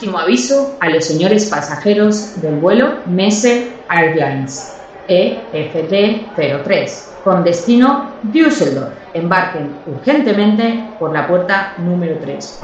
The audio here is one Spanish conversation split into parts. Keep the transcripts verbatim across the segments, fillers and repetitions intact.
Último aviso a los señores pasajeros del vuelo Messe Airlines E F D cero tres con destino Düsseldorf. Embarquen urgentemente por la puerta número tres.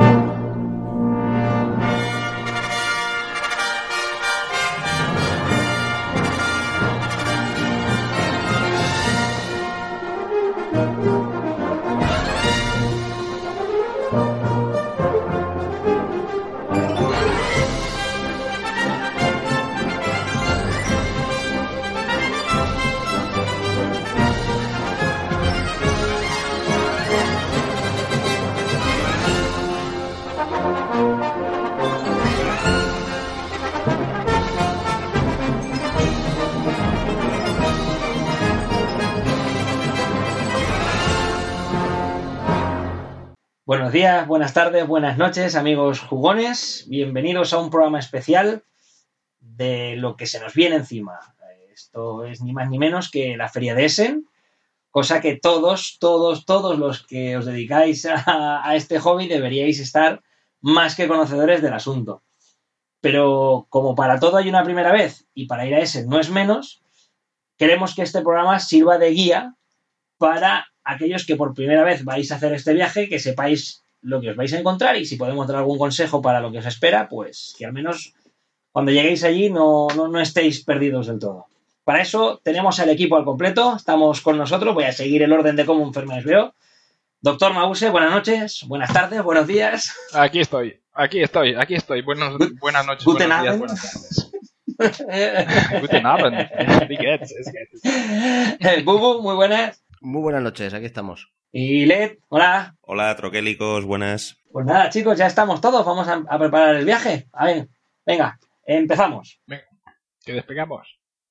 Buenos días, buenas tardes, buenas noches, amigos jugones. Bienvenidos a un programa especial de lo que se nos viene encima. Esto es ni más ni menos que la Feria de Essen, cosa que todos, todos, todos los que os dedicáis a, a este hobby deberíais estar más que conocedores del asunto. Pero como para todo hay una primera vez y para ir a Essen no es menos, queremos que este programa sirva de guía para aquellos que por primera vez vais a hacer este viaje, que sepáis lo que os vais a encontrar y si podemos dar algún consejo para lo que os espera, pues que al menos cuando lleguéis allí no, no, no estéis perdidos del todo. Para eso tenemos al equipo al completo, estamos con nosotros, voy a seguir el orden de cómo enfermos veo. Doctor Mause, buenas noches, buenas tardes, buenos días. Aquí estoy, aquí estoy, aquí estoy. Buenos, buenas noches, Guten buenos días, Abend. buenas tardes. Guten Abend. Wie geht's? Es geht's. Bubu, muy buenas. Muy buenas noches, aquí estamos. Y Led, hola. Hola, troquélicos, buenas. Pues nada, chicos, ya estamos todos, vamos a, a preparar el viaje. A ver, venga, empezamos. Venga, que despegamos.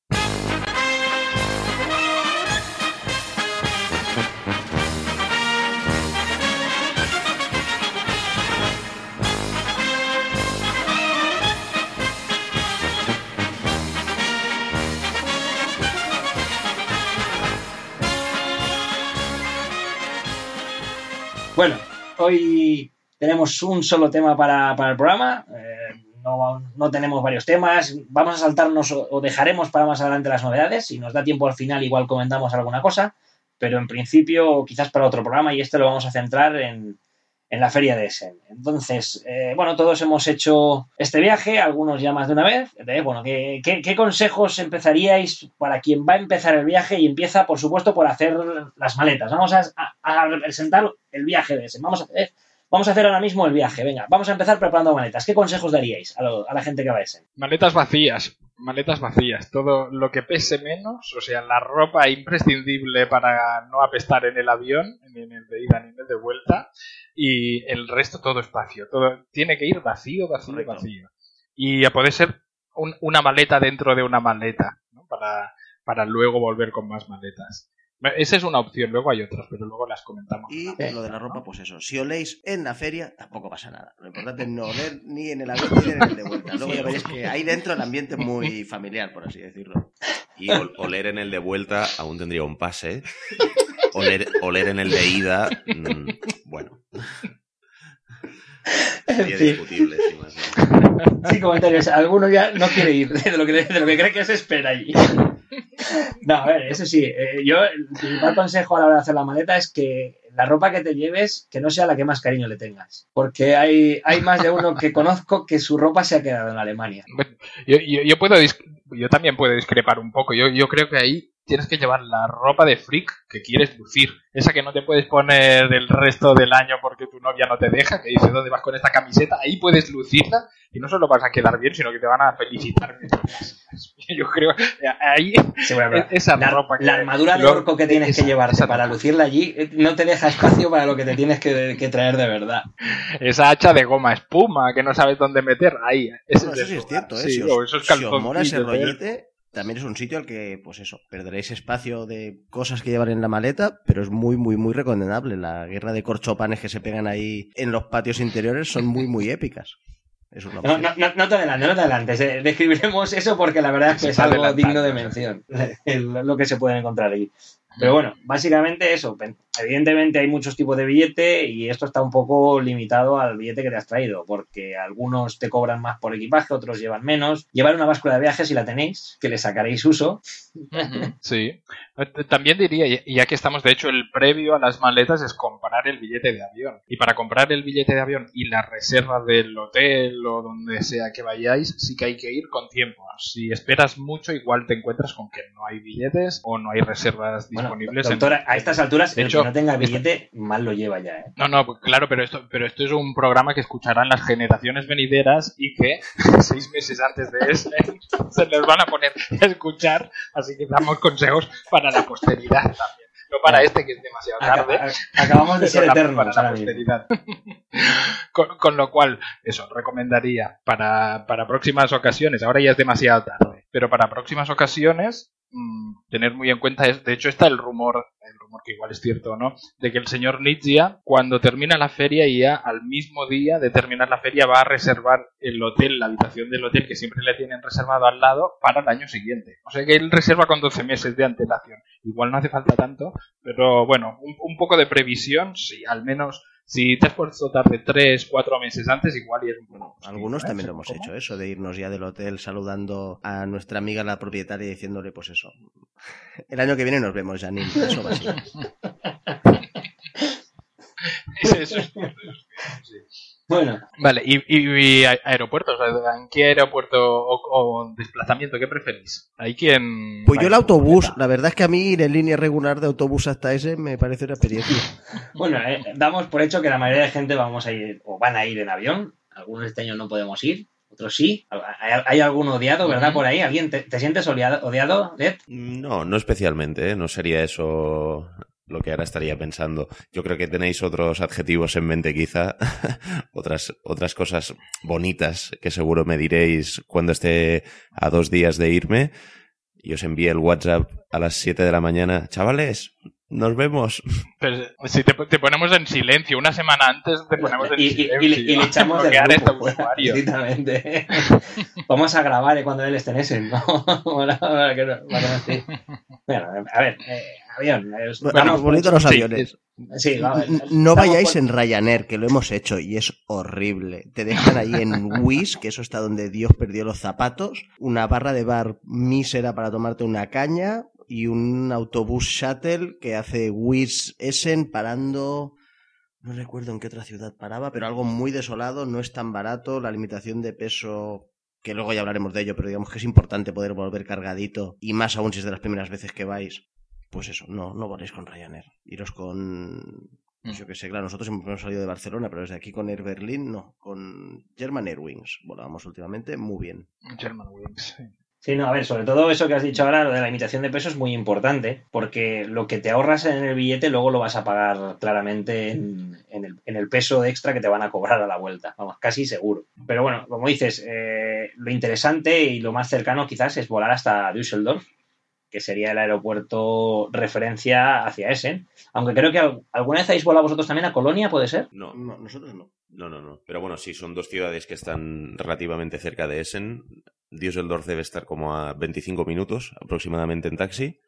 Bueno, hoy tenemos un solo tema para, para el programa, eh, no, no tenemos varios temas, vamos a saltarnos o, o dejaremos para más adelante las novedades, si nos da tiempo al final igual comentamos alguna cosa, pero en principio quizás para otro programa y este lo vamos a centrar en, en la Feria de Essen. Entonces, eh, bueno, todos hemos hecho este viaje, algunos ya más de una vez. Entonces, bueno, ¿qué, qué, qué consejos empezaríais para quien va a empezar el viaje y empieza, por supuesto, por hacer las maletas? Vamos a, a, a representar el viaje de Essen. Vamos a, hacer, vamos a hacer ahora mismo el viaje. Venga, vamos a empezar preparando maletas. ¿Qué consejos daríais a, lo, a la gente que va a Essen? Maletas vacías, maletas vacías. Todo lo que pese menos, o sea, la ropa imprescindible para no apestar en el avión, ni en el de ida ni en el de vuelta. Y el resto todo espacio, todo tiene que ir vacío, vacío, Correcto. vacío. Y a poder ser un, una maleta dentro de una maleta, ¿no? Para, para luego volver con más maletas. Esa es una opción, luego hay otras, pero luego las comentamos. Y lo de la ropa, pues eso, si oléis en la feria, tampoco pasa nada. Lo importante es no oler ni en el avión ni en el de vuelta. Luego ya veréis que ahí dentro el ambiente es muy familiar, por así decirlo. Y ol- oler en el de vuelta aún tendría un pase. Oler, oler en el de ida, mmm, bueno. Sería discutible, sí, más bien. Sí, comentarios. Alguno ya no quiere ir de lo que, de lo que cree que se espera allí. No, a ver, eso sí. Eh, yo, el principal consejo a la hora de hacer la maleta es que la ropa que te lleves, que no sea la que más cariño le tengas. Porque hay, hay más de uno que conozco que su ropa se ha quedado en Alemania. Yo, yo, yo, puedo dis- yo también puedo discrepar un poco. Yo, yo creo que ahí tienes que llevar la ropa de freak que quieres lucir. Esa que no te puedes poner el resto del año porque tu novia no te deja, que dice, ¿dónde vas con esta camiseta? Ahí puedes lucirla y no solo vas a quedar bien, sino que te van a felicitar. Yo creo ahí sí, bueno, esa la, ropa que, la armadura de lo, orco que tienes esa, que llevarte esa para ropa. lucirla allí no te deja espacio para lo que te tienes que, que traer de verdad. Esa hacha de goma espuma que no sabes dónde meter, ahí. Ese bueno, es eso sí es cierto, ¿eh? Sí, si, os, esos si os mola ese rollete, ver. También es un sitio al que, pues eso, perderéis espacio de cosas que llevar en la maleta, pero es muy, muy, muy recomendable. La guerra de corchopanes que se pegan ahí en los patios interiores son muy, muy épicas. Es una no, no, no, no te adelantes, no te adelantes. Eh, describiremos eso porque la verdad es que es algo digno de mención. El, lo que se puede encontrar ahí. Pero bueno, básicamente eso. Evidentemente hay muchos tipos de billete y esto está un poco limitado al billete que te has traído, porque algunos te cobran más por equipaje, otros llevan menos. Llevar una báscula de viaje, si la tenéis, que le sacaréis uso. Sí. También diría, ya que estamos, de hecho, el previo a las maletas es comprar el billete de avión. Y para comprar el billete de avión y la reserva del hotel o donde sea que vayáis, sí que hay que ir con tiempo. Si esperas mucho, igual te encuentras con que no hay billetes o no hay reservas disponibles. Bueno, doctora, en... a estas alturas, de el hecho, que no tenga billete, mal lo lleva ya, ¿eh? No, no, claro, pero esto, pero esto es un programa que escucharán las generaciones venideras y que seis meses antes de ese se les van a poner a escuchar, así que damos consejos para la posteridad también. No para este, que es demasiado tarde. Acabamos de ser eternos para la posteridad. con, con lo cual, eso, recomendaría para, para próximas ocasiones, ahora ya es demasiado tarde, pero para próximas ocasiones, mmm, tener muy en cuenta, es, de hecho está el rumor, el rumor que igual es cierto o no, de que el señor Nizia, cuando termina la feria y ya al mismo día de terminar la feria, va a reservar el hotel, la habitación del hotel que siempre le tienen reservado al lado para el año siguiente. O sea que él reserva con doce meses de antelación. Igual no hace falta tanto, pero bueno, un, un poco de previsión, sí, al menos. Si te has puesto tarde tres, cuatro meses antes, igual y es un poco... Algunos también lo hemos ¿Cómo? hecho, eso, de irnos ya del hotel saludando a nuestra amiga la propietaria y diciéndole, pues eso, el año que viene nos vemos, Janine, eso va así. Eso es... Sí. Bueno. Vale, y, y, y aeropuertos, ¿en qué aeropuerto o, o desplazamiento, qué preferís? ¿Hay quien...? Pues yo el autobús, la verdad es que a mí ir en línea regular de autobús hasta ese me parece una experiencia. Bueno, eh, damos por hecho que la mayoría de gente vamos a ir, o van a ir en avión, algunos este año no podemos ir, otros sí. ¿Hay, hay algún odiado, verdad, por ahí? ¿Alguien te, te sientes odiado, odiado, Led? No, no especialmente, ¿eh? No sería eso... lo que ahora estaría pensando. Yo creo que tenéis otros adjetivos en mente quizá, otras, otras cosas bonitas que seguro me diréis cuando esté a dos días de irme y os envíe el WhatsApp a las siete de la mañana. Chavales, nos vemos. Pero si te, te ponemos en silencio, una semana antes te ponemos en y, silencio. Y, y, y le echamos del grupo, pues, directamente. Vamos a grabar cuando él esté en ese, ¿no? Para, para que no, para que no esté. Bueno, a ver, eh, avión. Eh, bueno, bonitos los aviones. Sí, sí, vamos, no vayáis por... en Ryanair, que lo hemos hecho y es horrible. Te dejan ahí en Wizz, que eso está donde Dios perdió los zapatos, una barra de bar mísera para tomarte una caña y un autobús shuttle que hace Wizz Essen parando... No recuerdo en qué otra ciudad paraba, pero algo muy desolado, no es tan barato, la limitación de peso... que luego ya hablaremos de ello, pero digamos que es importante poder volver cargadito, y más aún si es de las primeras veces que vais. Pues eso, no, no voléis con Ryanair. Iros con... Pues yo que sé, claro, nosotros hemos salido de Barcelona, pero desde aquí con Air Berlin, no, con German Airwings. Volábamos últimamente muy bien. German Wings, sí. Sí, no, a ver, sobre todo eso que has dicho ahora, lo de la limitación de peso es muy importante, porque lo que te ahorras en el billete luego lo vas a pagar claramente en, en, el, en el peso extra que te van a cobrar a la vuelta, vamos, casi seguro. Pero bueno, como dices, eh, lo interesante y lo más cercano quizás es volar hasta Düsseldorf, que sería el aeropuerto referencia hacia Essen, aunque creo que alguna vez habéis volado vosotros también a Colonia, ¿puede ser? No, no, nosotros no. No, no, no. Pero bueno, sí, son dos ciudades que están relativamente cerca de Essen. Düsseldorf debe estar como a veinticinco minutos aproximadamente en taxi.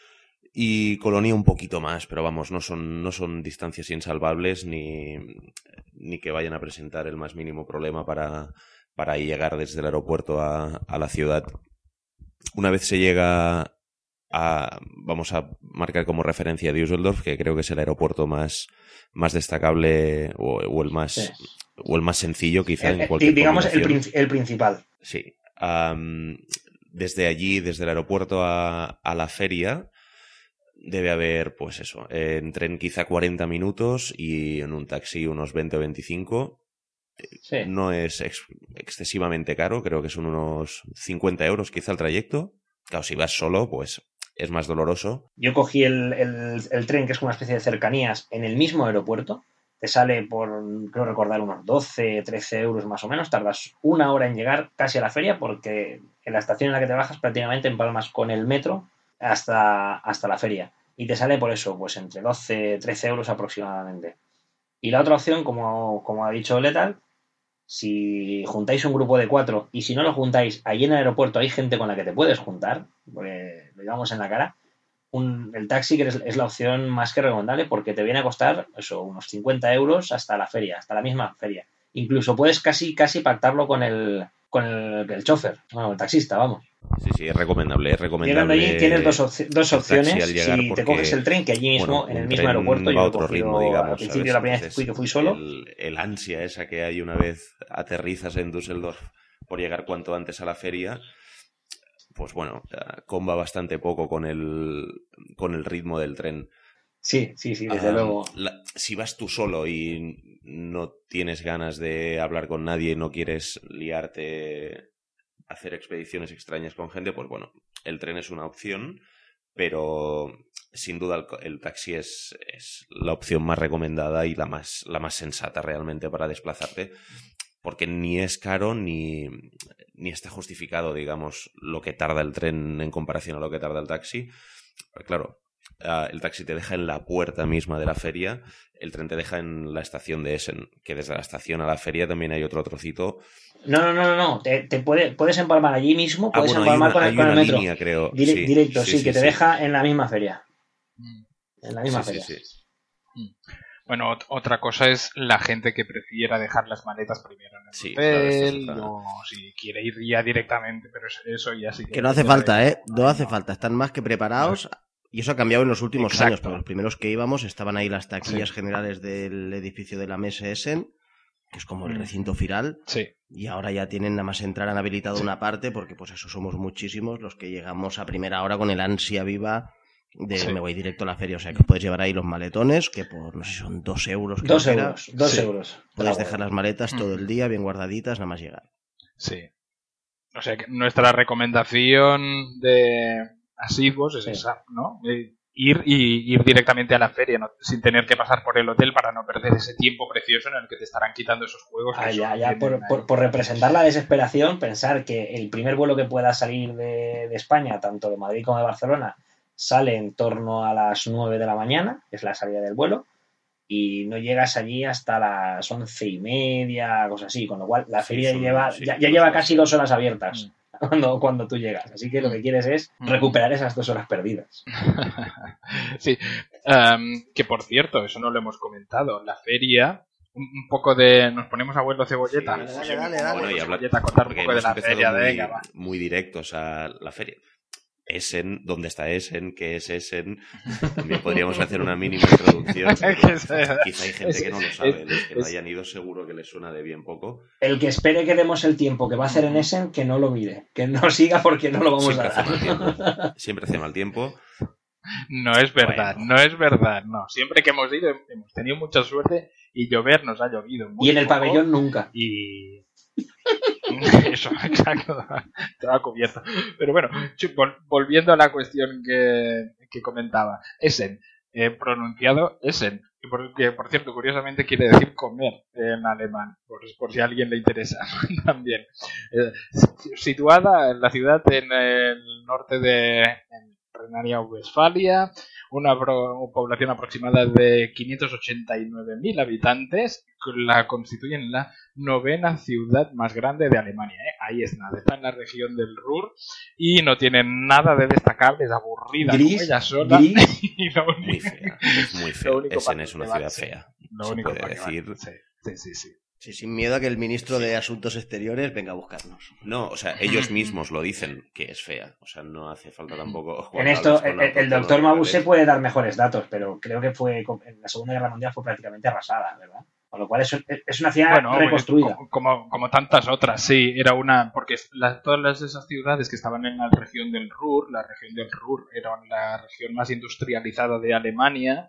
Y Colonia un poquito más, pero vamos, no son, no son distancias insalvables ni, ni que vayan a presentar el más mínimo problema para, para llegar desde el aeropuerto a, a la ciudad. Una vez se llega a, vamos a marcar como referencia Düsseldorf, que creo que es el aeropuerto más, más destacable o, o el más sí. o el más sencillo quizá el, en cualquier digamos el, prin- el principal. Sí. Um, desde allí, desde el aeropuerto a, a la feria, debe haber, pues eso, en tren quizá cuarenta minutos y en un taxi unos veinte o veinticinco. Sí. No es ex- excesivamente caro, creo que son unos cincuenta euros quizá el trayecto. Claro, si vas solo, pues es más doloroso. Yo cogí el, el, el tren, que es como una especie de cercanías, en el mismo aeropuerto. Te sale por, creo recordar, unos doce, trece euros más o menos. Tardas una hora en llegar casi a la feria porque en la estación en la que te bajas prácticamente empalmas con el metro hasta, hasta la feria. Y te sale por eso, pues entre doce, trece euros aproximadamente. Y la otra opción, como, como ha dicho Lethal, si juntáis un grupo de cuatro y si no lo juntáis, allí en el aeropuerto hay gente con la que te puedes juntar, porque lo llevamos en la cara. un, el taxi que es, es la opción más que recomendable porque te viene a costar eso, unos cincuenta euros hasta la feria, hasta la misma feria. Incluso puedes casi, casi pactarlo con el, con el, el chofer, bueno, el taxista, vamos. Sí, sí, es recomendable, es recomendable. Llegando allí tienes dos, opci- dos opciones. Si te coges el tren, que allí mismo, bueno, en el mismo aeropuerto, yo a lo otro cogí ritmo, digamos, al principio, ¿sabes? la primera vez Entonces, que fui solo. El, el ansia esa que hay una vez aterrizas en Düsseldorf por llegar cuanto antes a la feria, pues bueno, comba bastante poco con el, con el ritmo del tren. Sí, sí, sí, desde um, luego. La, si vas tú solo y no tienes ganas de hablar con nadie, no quieres liarte, hacer expediciones extrañas con gente, pues bueno, el tren es una opción, pero sin duda el, el taxi es, es la opción más recomendada y la más, la más sensata realmente para desplazarte, porque ni es caro ni, ni está justificado, digamos, lo que tarda el tren en comparación a lo que tarda el taxi. Pero claro, Uh, el taxi te deja en la puerta misma de la feria, el tren te deja en la estación de Essen, que desde la estación a la feria también hay otro trocito. No, no, no, no, no. Te, te puede, puedes empalmar allí mismo, puedes ah, bueno, empalmar una, con el, con el metro. Línea, creo. Dire, sí, directo, sí, sí, sí, que sí, te sí. deja en la misma feria. En la misma sí, feria. Sí, sí. Bueno, ot- otra cosa es la gente que prefiera dejar las maletas primero en el Sí, hotel, claro, o si quiere ir ya directamente, pero eso, eso ya sí que... Que no hace falta, ¿eh? No hace falta. Están más que preparados. Y eso ha cambiado en los últimos Exacto. años, porque los primeros que íbamos estaban ahí las taquillas Sí. generales del edificio de la Messe Essen, que es como el Mm. recinto firal, Sí. y ahora ya tienen nada más entrar, han habilitado una parte, porque pues eso somos muchísimos los que llegamos a primera hora con el ansia viva de Sí. me voy directo a la feria. O sea, que os puedes llevar ahí los maletones, que por, no sé si son dos euros. creo Dos que era. euros, dos Sí. euros. Puedes Bravo. dejar las maletas todo Mm. el día bien guardaditas, nada más llegar. Sí. O sea, que nuestra recomendación de asiduos es Sí. esa, ¿no? Eh, ir y ir directamente a la feria, ¿no? Sin tener que pasar por el hotel para no perder ese tiempo precioso en el que te estarán quitando esos juegos. Ah, que ya, solo ya, por, tienen ahí. por, por representar la desesperación, pensar que el primer vuelo que pueda salir de, de España, tanto de Madrid como de Barcelona, sale en torno a las nueve de la mañana, que es la salida del vuelo, y no llegas allí hasta las once y media, cosas así, con lo cual la Sí, feria son- lleva, sí, ya, ya dos lleva horas. casi dos horas abiertas Mm. cuando, cuando tú llegas. Así que lo que quieres es Mm. recuperar esas dos horas perdidas. Sí, um, que por cierto, eso no lo hemos comentado. La feria, un, un poco de. Nos ponemos abuelo cebolleta. Sí, Dale, sí. dale, dale. Bueno, y habla- Cebolleta, contar un porque poco de hemos la empezado feria. muy, Venga, va. muy directos a la feria. Essen, ¿dónde está Essen? ¿Qué es Essen? También podríamos hacer una mínima introducción. Que sea- Quizá hay gente que no lo sabe, es- los que no es- hayan ido seguro que les suena de bien poco. El que espere que demos el tiempo que va a hacer en Essen, que no lo mire, que no siga porque no lo vamos Siempre a hace mal dar. tiempo. Siempre hace mal tiempo. No es verdad, Bueno. no es verdad, no. Siempre que hemos ido hemos tenido mucha suerte y llover nos ha llovido muy Y en el poco. pabellón nunca. Y eso, exacto, te va cubierto. Pero bueno, chu- vol- volviendo a la cuestión que, que comentaba, Essen, eh, pronunciado Essen, que por, que por cierto, curiosamente quiere decir comer en alemán, por, por si a alguien le interesa también. Eh, situada en la ciudad en el norte de en Renania-Westfalia, una pro- población aproximada de quinientos ochenta y nueve mil habitantes, la constituyen la novena ciudad más grande de Alemania. ¿eh? Ahí es nada, está en la región del Ruhr y no tiene nada de destacable, es aburrida Gris, como ella sola. gris. Y lo único- Muy fea. Es muy Lo fea. único Essen para es una que va, ciudad sí. fea. Lo se único puede para que decir. va. Sí, sí, sí, sí. Sí, sin miedo a que el ministro de Asuntos Exteriores venga a buscarnos. No, o sea, ellos mismos lo dicen que es fea. O sea, no hace falta tampoco. En esto, cuando el, hablas con el doctor autores Mabuse locales. puede dar mejores datos, pero creo que fue en la Segunda Guerra Mundial fue prácticamente arrasada, ¿verdad? Con lo cual es, es una ciudad Bueno, reconstruida. como, como, como tantas otras, sí, era una, porque la- todas esas ciudades que estaban en la región del Ruhr, la región del Ruhr era la región más industrializada de Alemania,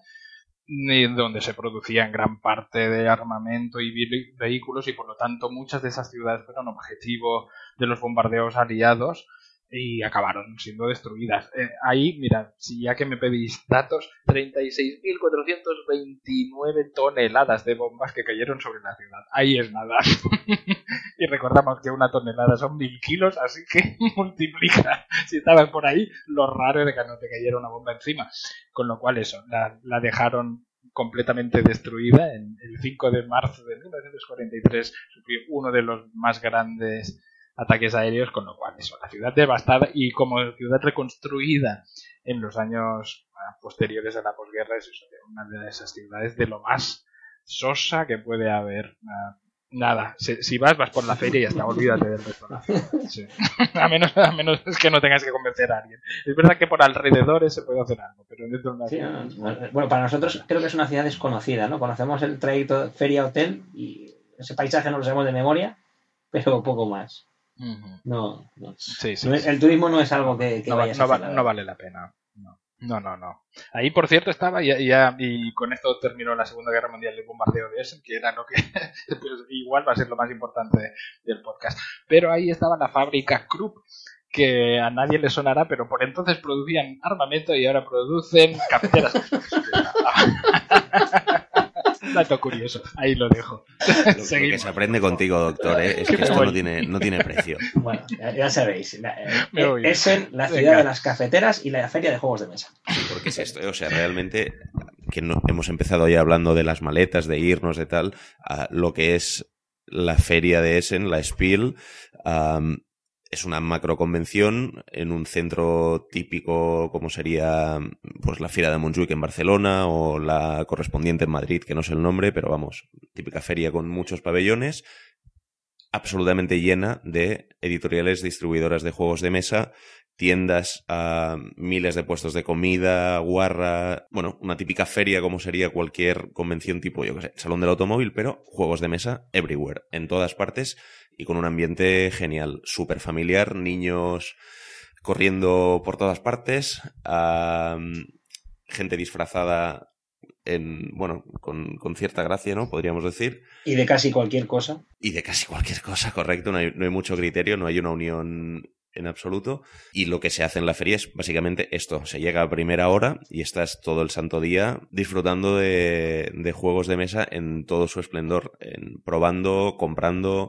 y donde se producían gran parte de armamento y vi- vehículos, y por lo tanto muchas de esas ciudades fueron objetivo de los bombardeos aliados y acabaron siendo destruidas. Eh, ahí, mira, si ya que me pedís datos, treinta y seis mil cuatrocientos veintinueve toneladas de bombas que cayeron sobre la ciudad. Ahí es nada. Y recordamos que una tonelada son mil kilos, así que multiplica, si estabas por ahí, lo raro de que no te cayera una bomba encima. Con lo cual eso, la, la dejaron completamente destruida. En el cinco de marzo de mil novecientos cuarenta y tres sufrió uno de los más grandes ataques aéreos, con lo cual eso, la ciudad devastada y como ciudad reconstruida en los años posteriores a la posguerra es eso, una de esas ciudades de lo más sosa que puede haber. Nada, si, si vas, vas por la feria y ya está, olvídate del resto. Sí. a, menos, a menos es que no tengas que convencer a alguien. Es verdad que por alrededores se puede hacer algo, pero dentro de una sí, ciudad... no, bueno, para nosotros creo que es una ciudad desconocida, ¿no? Conocemos el trayecto feria-hotel y ese paisaje no lo sabemos de memoria, pero poco más. Uh-huh. No, no. Sí, sí, no sí. El turismo no es algo que, que no, vayas no, a hacer. Va, no vale la pena. No. No, no, no. Ahí, por cierto, estaba, y, ya, y con esto terminó la Segunda Guerra Mundial, el bombardeo de Essen, que era lo que pues, igual va a ser lo más importante de, del podcast. Pero ahí estaba la fábrica Krupp, que a nadie le sonará, pero por entonces producían armamento y ahora producen cafeteras. Dato curioso, ahí lo dejo. Lo, lo que se aprende contigo, doctor, ¿eh? Es que esto no tiene, no tiene precio. Bueno, ya, ya sabéis. La, eh, Essen, la ciudad Venga. de las cafeteras y la feria de juegos de mesa. Sí, porque es esto, o sea, realmente que no, hemos empezado ya hablando de las maletas, de irnos, de tal, a lo que es la feria de Essen, la Spiel, um, es una macroconvención en un centro típico como sería pues la Fira de Montjuïc en Barcelona o la correspondiente en Madrid, que no sé el nombre, pero vamos, típica feria con muchos pabellones, absolutamente llena de editoriales distribuidoras de juegos de mesa, tiendas, uh, miles de puestos de comida, guarra, bueno, una típica feria como sería cualquier convención tipo, yo qué sé, Salón del Automóvil, pero juegos de mesa everywhere, en todas partes y con un ambiente genial, súper familiar, niños corriendo por todas partes, uh, gente disfrazada en, bueno, con, con cierta gracia, ¿no? Podríamos decir. Y de casi cualquier cosa. Y de casi cualquier cosa, correcto, no hay, no hay mucho criterio, no hay una unión en absoluto, y lo que se hace en la feria es básicamente esto, se llega a primera hora y estás todo el santo día disfrutando de, de juegos de mesa en todo su esplendor, en probando, comprando,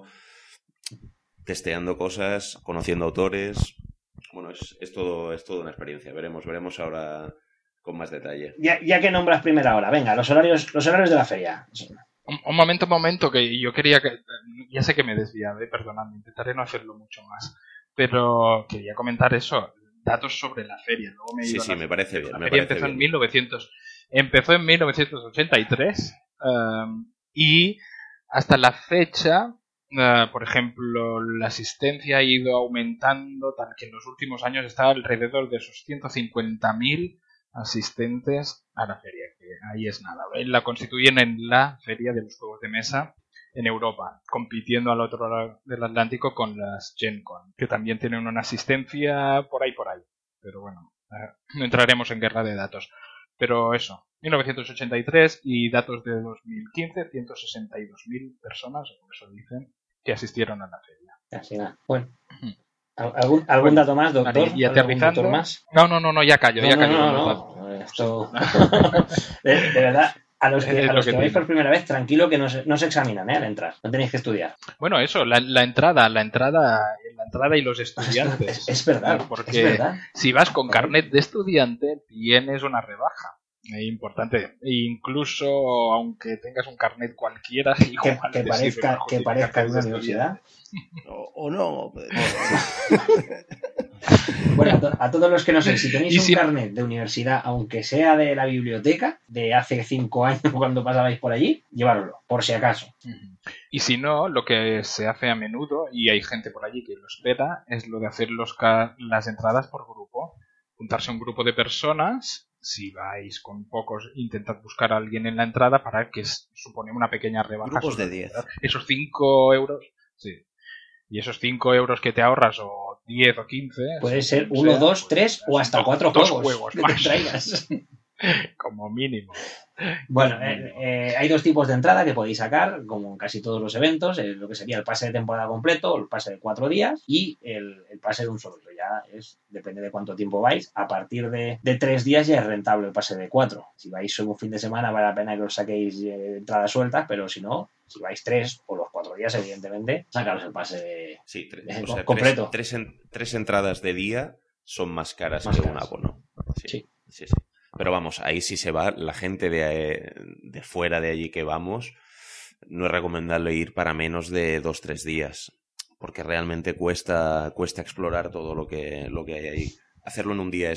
testeando cosas, conociendo autores. Bueno, es, es todo, es todo una experiencia, veremos, veremos ahora con más detalle. Ya, ya que nombras primera hora, venga, los horarios, los horarios de la feria. Un, un momento, un momento, que yo quería que, ya sé que me he desviado, eh, perdonadme, intentaré no hacerlo mucho más. Pero quería comentar eso, datos sobre la feria. Luego me sí, sí, la, me parece bien. La me feria parece empezó, bien. En mil novecientos, empezó en mil novecientos ochenta y tres um, y hasta la fecha, uh, por ejemplo, la asistencia ha ido aumentando, tal que en los últimos años está alrededor de esos ciento cincuenta mil asistentes a la feria, que ahí es nada. La constituyen en la feria de los juegos de mesa en Europa, compitiendo al otro lado del Atlántico con las Gen Con, que también tienen una asistencia por ahí por ahí. Pero bueno, eh, no entraremos en guerra de datos. Pero eso, mil novecientos ochenta y tres y datos de dos mil quince, ciento sesenta y dos mil personas, como eso dicen, que asistieron a la feria. Así nada. Bueno. ¿Algún, algún bueno, dato más, doctor? ¿Y aterrizando? Doctor más? No, no, no, no, ya callo, no, ya no, callo. No, no, no. Esto... de, de verdad... A los que, a los que, que vais por primera vez, tranquilo que no se, no se examinan, ¿eh? Al entrar. No tenéis que estudiar. Bueno, eso, la, la entrada, la entrada, la entrada y los estudiantes. Es, es verdad. Porque es verdad. si vas con carnet de estudiante, tienes una rebaja. Es importante. E incluso, aunque tengas un carnet cualquiera, que, que parezca, que parezca de una universidad. O, o no. Bueno, a, to a todos los que no sé, si tenéis un si... carnet de universidad, aunque sea de la biblioteca, de hace cinco años cuando pasabais por allí, llevároslo, por si acaso. Y si no, lo que se hace a menudo, y hay gente por allí que lo espera, es lo de hacer los las entradas por grupo. Juntarse un grupo de personas, si vais con pocos, intentad buscar a alguien en la entrada para que supone una pequeña rebaja. Grupos de diez. Esos cinco euros, sí. Y esos cinco euros que te ahorras, o diez o quince... Puede ser uno, sea, dos, tres pues, o hasta cuatro dos juegos, juegos que más. te traigas. Como mínimo. Bueno, eh, eh, hay dos tipos de entrada que podéis sacar, como en casi todos los eventos, eh, lo que sería el pase de temporada completo, el pase de cuatro días y el, el pase de un solo. Ya es, depende de cuánto tiempo vais. A partir de, de tres días ya es rentable el pase de cuatro. Si vais solo un fin de semana vale la pena que os saquéis eh, entradas sueltas, pero si no, si vais tres o los cuatro días, evidentemente, sacaros el pase de, sí, tres, de, o sea, completo. Tres, tres, en, tres entradas de día son más caras más que caras. un abono. Sí, sí. sí, sí. Pero vamos, ahí sí se va, la gente de, de fuera de allí que vamos, no es recomendable ir para menos de dos, tres días, porque realmente cuesta, cuesta explorar todo lo que, lo que hay ahí. Hacerlo en un día es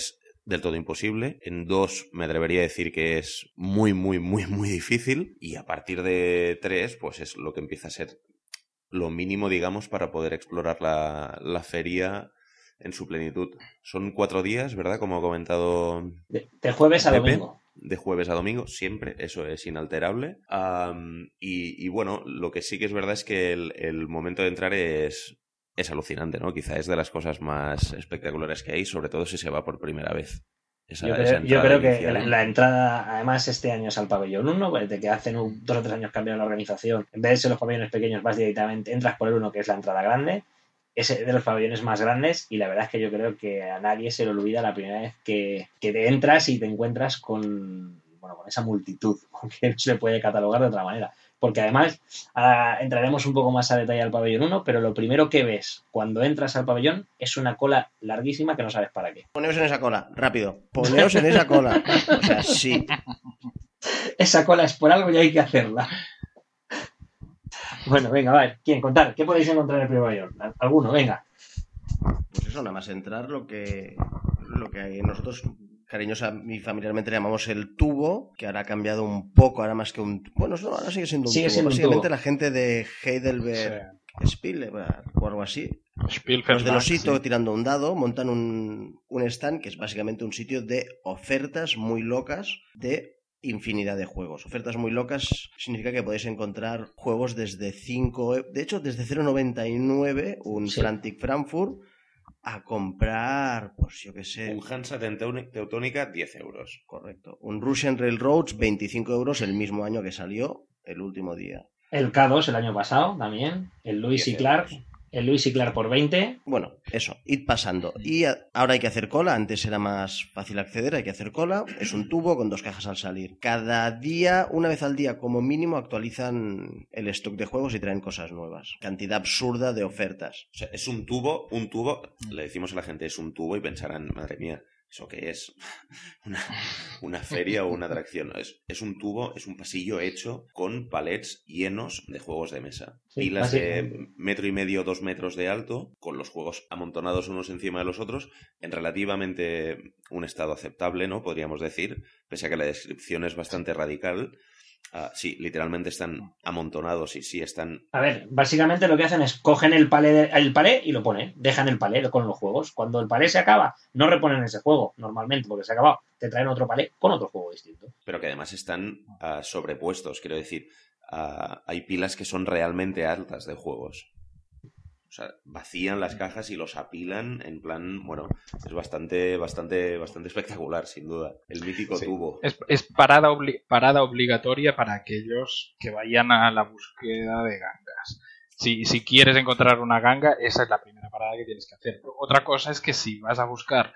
del todo imposible. En dos me atrevería a decir que es muy, muy, muy, muy difícil. Y a partir de tres, pues es lo que empieza a ser lo mínimo, digamos, para poder explorar la, la feria en su plenitud. Son cuatro días, ¿verdad? Como ha comentado... De, de jueves a Pepe. domingo. De jueves a domingo, siempre, eso es inalterable. Um, y, y bueno, lo que sí que es verdad es que el, el momento de entrar es, es alucinante, ¿no? Quizá es de las cosas más espectaculares que hay, sobre todo si se va por primera vez. Esa, yo creo, esa yo creo que inicial. la, la entrada, además, este año es al pabellón uno, desde que hace un, dos o tres años cambiaron la organización. En vez de ser los pabellones pequeños, vas directamente, entras por el uno, que es la entrada grande. Es de los pabellones más grandes y la verdad es que yo creo que a nadie se le olvida la primera vez que, que te entras y te encuentras con, bueno, con esa multitud, que no se le puede catalogar de otra manera. Porque además, ahora entraremos un poco más a detalle al pabellón uno, pero lo primero que ves cuando entras al pabellón es una cola larguísima que no sabes para qué. Poneos en esa cola, rápido. Poneos en esa cola. O sea, sí. Esa cola es por algo y hay que hacerla. Bueno, venga, va, ¿quién contar? ¿Qué podéis encontrar en el primer pabellón? ¿Alguno? Venga. Pues eso, nada más entrar lo que, lo que nosotros cariñosa y familiarmente le llamamos el tubo, que ahora ha cambiado un poco, ahora más que un... Bueno, no, ahora sigue siendo un sigue tubo. Siendo Básicamente un tubo. La gente de Heidelberg, sí. Spielberg o algo así, Spielberg, los del osito sí. tirando un dado, montan un, un stand que es básicamente un sitio de ofertas muy locas de infinidad de juegos. Ofertas muy locas significa que podéis encontrar juegos desde cinco, de hecho desde cero coma noventa y nueve, un Sí. Frantic Frankfurt, a comprar, pues yo qué sé... Un Hansa Teutónica, diez euros. Correcto. Un Russian Railroads, veinticinco euros el mismo año que salió, el último día. El K dos el año pasado también. El Lewis y Clark. euros. El Lewis y Clark por veinte. Bueno, eso, id pasando. Y a, ahora hay que hacer cola, antes era más fácil acceder, hay que hacer cola. Es un tubo con dos cajas al salir. Cada día, una vez al día como mínimo, actualizan el stock de juegos y traen cosas nuevas. Cantidad absurda de ofertas. O sea, es un tubo, un tubo, le decimos a la gente, es un tubo y pensarán, madre mía, ¿eso qué es? Una, una feria o una atracción. Es, es un tubo, es un pasillo hecho con palets llenos de juegos de mesa. Sí, Pilas de metro y medio, dos metros de alto, con los juegos amontonados unos encima de los otros, en relativamente un estado aceptable, ¿no? Podríamos decir, pese a que la descripción es bastante radical. Uh, sí, literalmente están amontonados y sí están... A ver, básicamente lo que hacen es cogen el palé, de, el palé y lo ponen, dejan el palé con los juegos. Cuando el palé se acaba, no reponen ese juego normalmente porque se ha acabado. Te traen otro palé con otro juego distinto. Pero que además están uh, sobrepuestos, quiero decir, uh, hay pilas que son realmente altas de juegos. O sea, vacían las cajas y los apilan en plan, bueno, es bastante, bastante, bastante espectacular, sin duda. El mítico sí. tubo. Es, es parada, obli- parada obligatoria para aquellos que vayan a la búsqueda de gangas. Si, si quieres encontrar una ganga, esa es la primera parada que tienes que hacer. Otra cosa es que si vas a buscar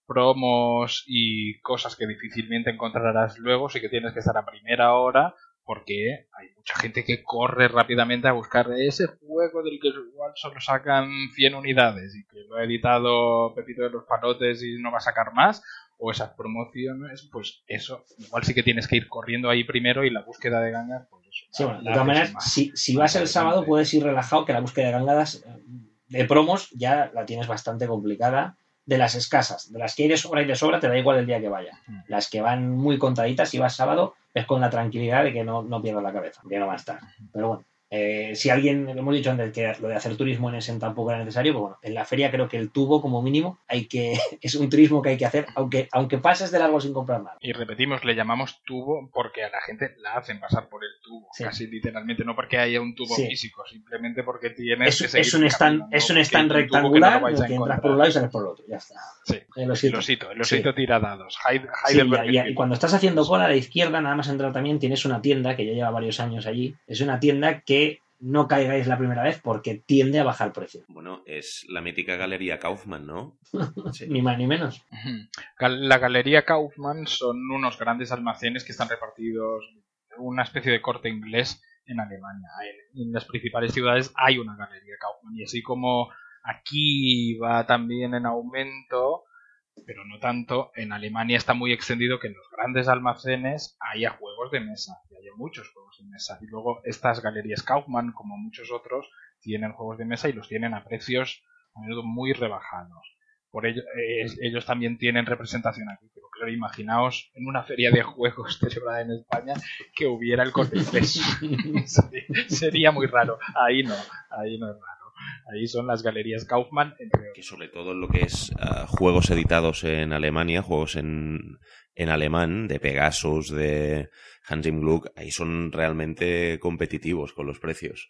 promos y cosas que difícilmente encontrarás luego, sí que tienes que estar a primera hora, porque hay mucha gente que corre rápidamente a buscar ese juego del que igual solo sacan cien unidades y que lo ha editado Pepito de los Palotes y no va a sacar más, o esas promociones, pues eso, igual sí que tienes que ir corriendo ahí primero y la búsqueda de gangas, pues eso. Sí, bueno, de la todas maneras, más, si, si vas el sábado puedes ir relajado, que la búsqueda de gangadas de promos ya la tienes bastante complicada. De las escasas, de las que hay de sobra y de sobra, te da igual el día que vaya. Las que van muy contaditas, si vas sábado, es con la tranquilidad de que no, no pierdas la cabeza, que no va a estar. Pero bueno, eh, si alguien, lo hemos dicho antes, que lo de hacer turismo en Essen tampoco era necesario, pues bueno, en la feria creo que el tubo, como mínimo, hay que es un turismo que hay que hacer, aunque, aunque pases de largo sin comprar nada. Y repetimos, le llamamos tubo porque a la gente la hacen pasar por el tubo, sí. Casi literalmente, no porque haya un tubo sí. físico, simplemente porque tienes es, que seguir es un stand, es un stand rectangular que, no que entras por un lado y sales por el otro, ya está. Sí, el osito, el osito, el osito sí. tira dados. Sí, y, y cuando estás haciendo cola a la izquierda, nada más entrar también, tienes una tienda que ya lleva varios años allí. Es una tienda que no caigáis la primera vez porque tiende a bajar precio. Bueno, es la mítica galería Kaufman, ¿no? Sí. Ni más ni menos. La galería Kaufman son unos grandes almacenes que están repartidos, una especie de Corte Inglés en Alemania. En las principales ciudades hay una galería Kaufman y así como aquí va también en aumento, pero no tanto, en Alemania está muy extendido que en los grandes almacenes haya juegos de mesa, y haya muchos juegos de mesa. Y luego estas galerías Kaufman, como muchos otros, tienen juegos de mesa y los tienen a precios a menudo muy rebajados. por ello, eh, ellos también tienen representación aquí. Pero claro, imaginaos en una feria de juegos celebrada en España que hubiera el Corte Inglés. sería, sería muy raro. Ahí no, ahí no es raro. Ahí son las galerías Kaufmann, entre otros. Que sobre todo lo que es uh, juegos editados en Alemania, juegos en, en alemán, de Pegasus, de Hans im Glück, ahí son realmente competitivos con los precios.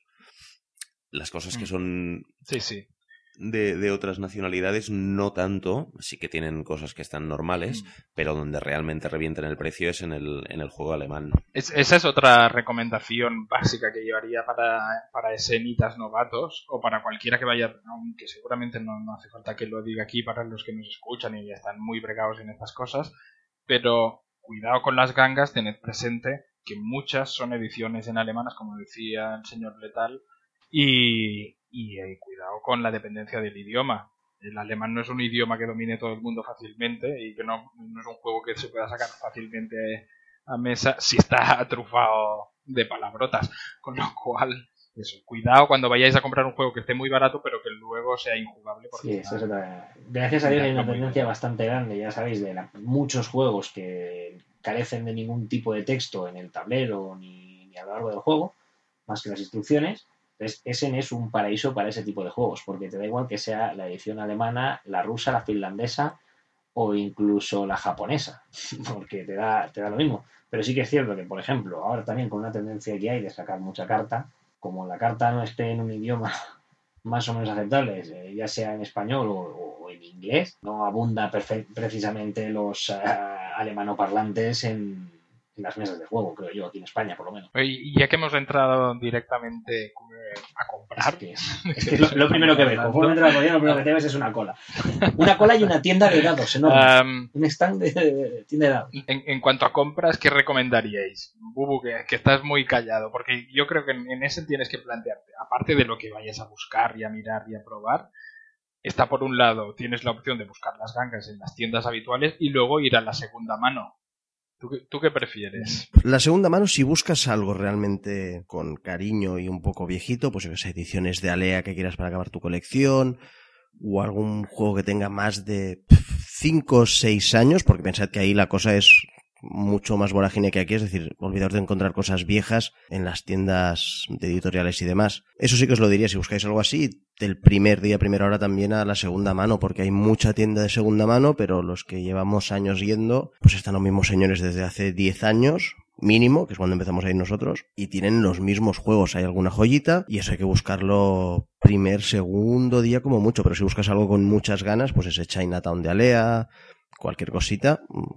Las cosas que son sí, sí. De, de otras nacionalidades no tanto, sí que tienen cosas que están normales, mm. pero donde realmente revientan el precio es en el, en el juego alemán. Es, esa es otra recomendación básica que yo haría para, para escenitas novatos o para cualquiera que vaya, aunque seguramente no, no hace falta que lo diga aquí para los que nos escuchan y ya están muy bregados en estas cosas, pero cuidado con las gangas, tened presente que muchas son ediciones en alemanas, como decía el señor Letal, y... Y eh, cuidado con la dependencia del idioma. El alemán no es un idioma que domine todo el mundo fácilmente y que no, no es un juego que se pueda sacar fácilmente a mesa si está atrufado de palabrotas. Con lo cual, eso, cuidado cuando vayáis a comprar un juego que esté muy barato pero que luego sea injugable. Porque sí, eso es otra... Gracias a Dios hay una tendencia bastante grande, ya sabéis, de la... muchos juegos que carecen de ningún tipo de texto en el tablero ni, ni a lo largo del juego, más que las instrucciones. Entonces, Essen es un paraíso para ese tipo de juegos, porque te da igual que sea la edición alemana, la rusa, la finlandesa o incluso la japonesa, porque te da, te da lo mismo. Pero sí que es cierto que, por ejemplo, ahora también con una tendencia que hay de sacar mucha carta, como la carta no esté en un idioma más o menos aceptable, ya sea en español o, o en inglés, no abunda perfe- precisamente los uh, alemanoparlantes en... en las mesas de juego, creo yo, aquí en España, por lo menos. Y ya que hemos entrado directamente a comprar... Es que es, es, que es lo, lo primero que ves. Conforme entra la cocina, lo primero que te ves es una cola. Una cola y una tienda de dados enorme. Um, un stand de, de tienda de dados. En, en cuanto a compras, ¿qué recomendaríais? Bubu, que, que estás muy callado, porque yo creo que en, en ese tienes que plantearte, aparte de lo que vayas a buscar y a mirar y a probar, está por un lado, tienes la opción de buscar las gangas en las tiendas habituales y luego ir a la segunda mano. ¿Tú, ¿Tú qué prefieres? La segunda mano, si buscas algo realmente con cariño y un poco viejito, pues esas ediciones de Alea que quieras para acabar tu colección, o algún juego que tenga más de cinco o seis años, porque pensad que ahí la cosa es mucho más vorágine que aquí, es decir, olvidaos de encontrar cosas viejas en las tiendas de editoriales y demás. Eso sí que os lo diría, si buscáis algo así, del primer día, primera hora también a la segunda mano, porque hay mucha tienda de segunda mano, pero los que llevamos años yendo, pues están los mismos señores desde hace diez años, mínimo, que es cuando empezamos a ir nosotros, y tienen los mismos juegos. Hay alguna joyita y eso hay que buscarlo primer, segundo día como mucho, pero si buscas algo con muchas ganas, pues ese Chinatown de Alea, cualquier cosita,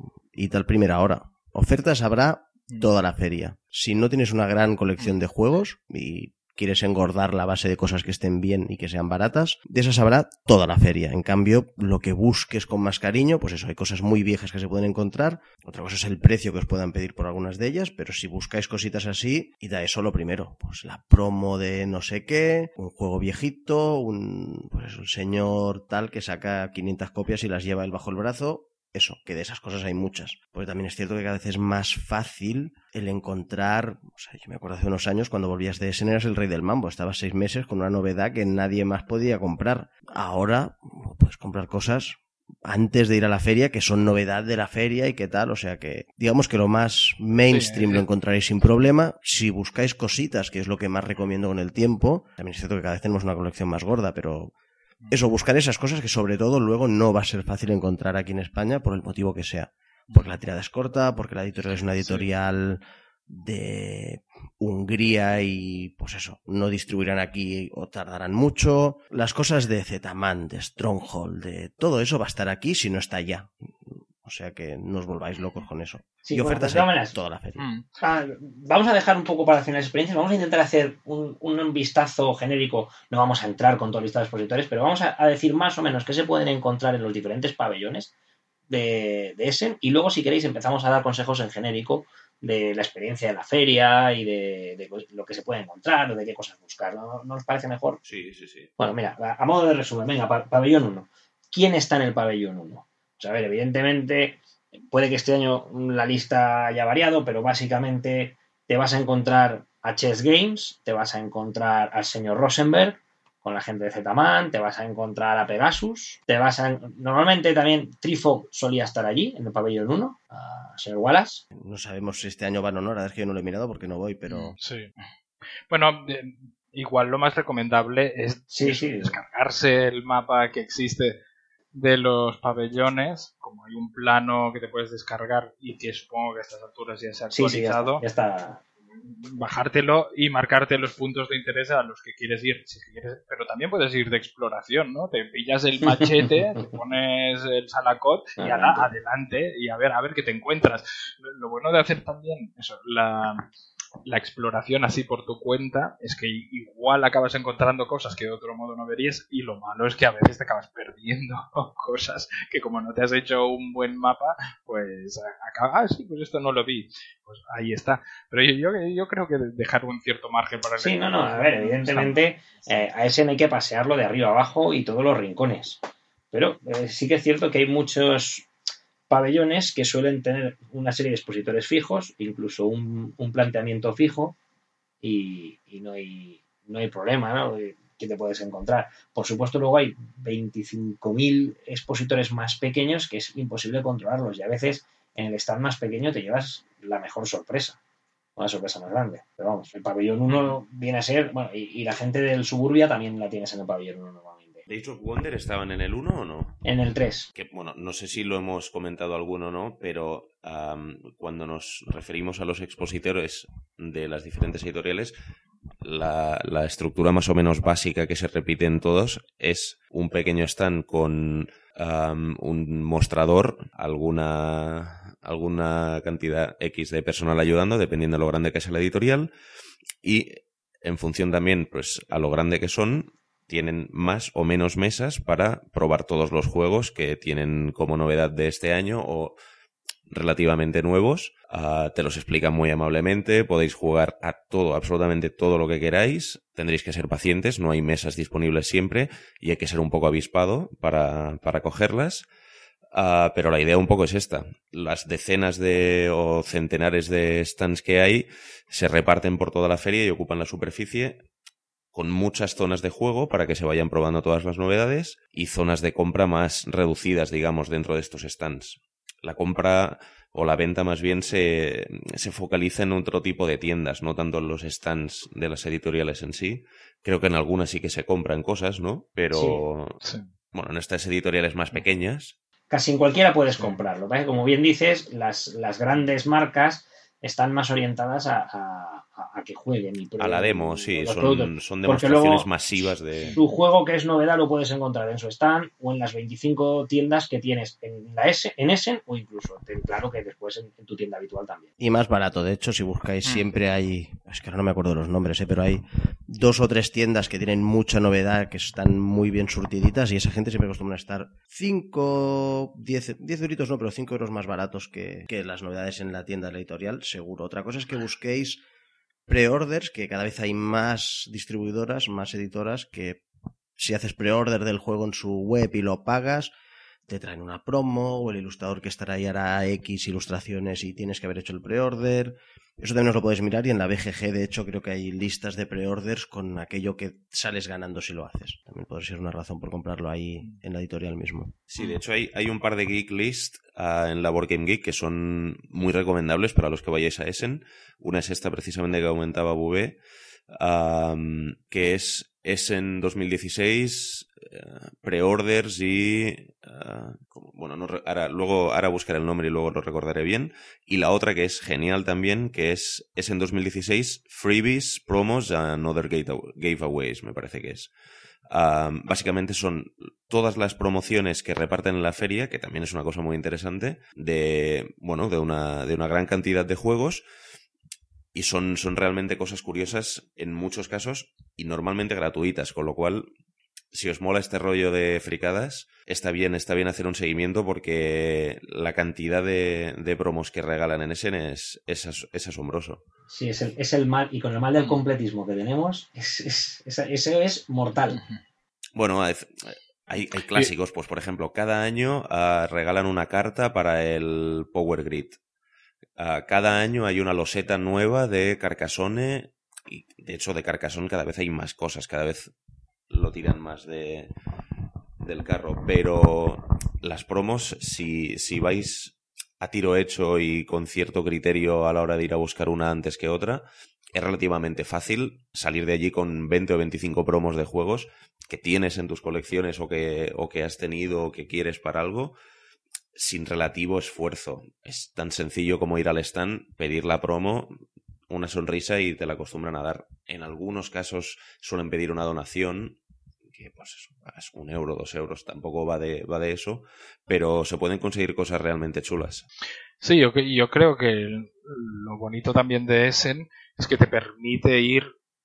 y tal primera hora. Ofertas habrá toda la feria. Si no tienes una gran colección de juegos y quieres engordar la base de cosas que estén bien y que sean baratas, de esas habrá toda la feria. En cambio, lo que busques con más cariño, pues eso, hay cosas muy viejas que se pueden encontrar. Otra cosa es el precio que os puedan pedir por algunas de ellas, pero si buscáis cositas así, id a eso lo primero. Pues la promo de no sé qué, un juego viejito, un, pues eso, el señor tal que saca quinientas copias y las lleva él bajo el brazo. Eso, que de esas cosas hay muchas. Porque también es cierto que cada vez es más fácil el encontrar... O sea, yo me acuerdo hace unos años cuando volvías de Essen eras el rey del mambo. Estabas seis meses con una novedad que nadie más podía comprar. Ahora puedes comprar cosas antes de ir a la feria que son novedad de la feria y qué tal. O sea que digamos que lo más mainstream sí, lo encontraréis sin problema. Si buscáis cositas, que es lo que más recomiendo con el tiempo, también es cierto que cada vez tenemos una colección más gorda, pero... Eso, buscar esas cosas que sobre todo luego no va a ser fácil encontrar aquí en España por el motivo que sea. Porque la tirada es corta, porque la editorial es una editorial de Hungría y pues eso, no distribuirán aquí o tardarán mucho. Las cosas de Z-Man, de Stronghold, de todo eso va a estar aquí si no está allá. O sea que no os volváis locos con eso. Sí, y ofertas bueno, en toda la feria. Mm. Ah, vamos a dejar un poco para hacer las experiencias. Vamos a intentar hacer un, un vistazo genérico. No vamos a entrar con todo el listado de expositores, pero vamos a, a decir más o menos qué se pueden encontrar en los diferentes pabellones de, de Essen. Y luego, si queréis, empezamos a dar consejos en genérico de la experiencia de la feria y de, de lo que se puede encontrar o de qué cosas buscar. ¿No, ¿No os parece mejor? Sí, sí, sí. Bueno, mira, a, a modo de resumen, venga, pa, pabellón uno. ¿Quién está en el pabellón uno? O sea, a ver, evidentemente, puede que este año la lista haya variado, pero básicamente te vas a encontrar a Chess Games, te vas a encontrar al señor Rosenberg con la gente de Z-Man, te vas a encontrar a Pegasus, te vas a... Normalmente también Trifog solía estar allí, en el pabellón uno, a señor Wallace. No sabemos si este año van o no, la verdad es que yo no lo he mirado porque no voy, pero... Sí. Bueno, eh, igual lo más recomendable es, Sí, es sí. descargarse el mapa que existe de los pabellones, como hay un plano que te puedes descargar y que supongo que a estas alturas ya se ha Sí, sí, ya actualizado. está, ya está. Bajártelo y marcarte los puntos de interés a los que quieres ir, si quieres, pero también puedes ir de exploración, ¿no? Te pillas el machete, te pones el salacot y ahora adelante y a ver, a ver qué te encuentras. Lo, lo bueno de hacer también eso, la, la exploración así por tu cuenta es que igual acabas encontrando cosas que de otro modo no verías, y lo malo es que a veces te acabas perdiendo cosas que como no te has hecho un buen mapa, pues acaba, ah, sí, pues esto no lo vi, pues ahí está. Pero yo, yo, yo creo que dejar un cierto margen para el Sí, no, no, a ver, evidentemente eh, a ese no hay que pasearlo de arriba abajo y todos los rincones, pero eh, sí que es cierto que hay muchos pabellones que suelen tener una serie de expositores fijos, incluso un, un planteamiento fijo, y, y no hay no hay problema, ¿no?, que te puedes encontrar. Por supuesto, luego hay veinticinco mil expositores más pequeños que es imposible controlarlos, y a veces en el stand más pequeño te llevas la mejor sorpresa, una sorpresa más grande. Pero vamos, el pabellón uno viene a ser, bueno, y, y la gente del Suburbia también la tienes en el pabellón uno normalmente. ¿Days of Wonder estaban en el uno o no? En el tres. Que, bueno, no sé si lo hemos comentado alguno o no, pero um, cuando nos referimos a los expositores de las diferentes editoriales, la, la estructura más o menos básica que se repite en todos es un pequeño stand con um, un mostrador, alguna, alguna cantidad X de personal ayudando, dependiendo de lo grande que sea la editorial, y en función también, pues, a lo grande que son, tienen más o menos mesas para probar todos los juegos que tienen como novedad de este año o relativamente nuevos. Uh, te los explican muy amablemente, podéis jugar a todo, absolutamente todo lo que queráis. Tendréis que ser pacientes, no hay mesas disponibles siempre y hay que ser un poco avispado para, para cogerlas. Uh, pero la idea un poco es esta. Las decenas de o centenares de stands que hay se reparten por toda la feria y ocupan la superficie, con muchas zonas de juego para que se vayan probando todas las novedades y zonas de compra más reducidas, digamos, dentro de estos stands. La compra o la venta más bien se, se focaliza en otro tipo de tiendas, no tanto en los stands de las editoriales en sí. Creo que en algunas sí que se compran cosas, ¿no? Pero, sí. Bueno, en estas editoriales más pequeñas... Casi en cualquiera puedes comprarlo, ¿vale? Como bien dices, las, las grandes marcas están más orientadas a, a, a que jueguen. Y a la demo, sí, son, son demostraciones masivas de... Tu juego que es novedad lo puedes encontrar en su stand o en las veinticinco tiendas que tienes en la S, en Essen, o incluso, claro, que después en, en tu tienda habitual también. Y más barato, de hecho, si buscáis siempre hay... Es que ahora no me acuerdo de los nombres, ¿eh? Pero hay dos o tres tiendas que tienen mucha novedad, que están muy bien surtiditas, y esa gente siempre acostumbra a estar cinco, diez, diez euritos no, pero cinco euros más baratos que, que las novedades en la tienda de la editorial, seguro. Otra cosa es que busquéis pre-orders, que cada vez hay más distribuidoras, más editoras, que si haces pre-order del juego en su web y lo pagas, te traen una promo, o el ilustrador que estará ahí hará X ilustraciones y tienes que haber hecho el pre-order. Eso también os lo podéis mirar, y en la B G G, de hecho, creo que hay listas de pre-orders con aquello que sales ganando si lo haces. También puede ser una razón por comprarlo ahí en la editorial mismo. Sí, de hecho hay, hay un par de Geek List uh, en la Board Game Geek que son muy recomendables para los que vayáis a Essen. Una es esta precisamente que comentaba Bubé, um, que es Essen dos mil dieciséis, uh, pre-orders y... Uh, como, bueno, no, ahora, luego ahora buscaré el nombre y luego lo recordaré bien. Y la otra que es genial también, que es Essen dos mil dieciséis, freebies, promos and other giveaways, me parece que es. Uh, básicamente son todas las promociones que reparten en la feria, que también es una cosa muy interesante, de, bueno, de una, de una gran cantidad de juegos. Y son, son realmente cosas curiosas en muchos casos y normalmente gratuitas, con lo cual, si os mola este rollo de fricadas, está bien, está bien hacer un seguimiento, porque la cantidad de, de promos que regalan en Essen es, es, es asombroso. Sí, es el, es el mal, y con el mal del completismo que tenemos, es, es, es, ese es mortal. Bueno, hay, hay clásicos, pues por ejemplo, cada año uh, regalan una carta para el Power Grid. Uh, cada año hay una loseta nueva de Carcassonne, y de hecho de Carcassonne cada vez hay más cosas, cada vez lo tiran más de del carro. Pero las promos, si, si vais a tiro hecho y con cierto criterio a la hora de ir a buscar una antes que otra, es relativamente fácil salir de allí con veinte o veinticinco promos de juegos que tienes en tus colecciones o que, o que has tenido o que quieres para algo, sin relativo esfuerzo. Es tan sencillo como ir al stand, pedir la promo, una sonrisa y te la acostumbran a dar. En algunos casos suelen pedir una donación, que pues eso, pagas un euro, dos euros, tampoco va de, va de eso, pero se pueden conseguir cosas realmente chulas. Sí, yo, yo creo que el, lo bonito también de Essen es que te permite ir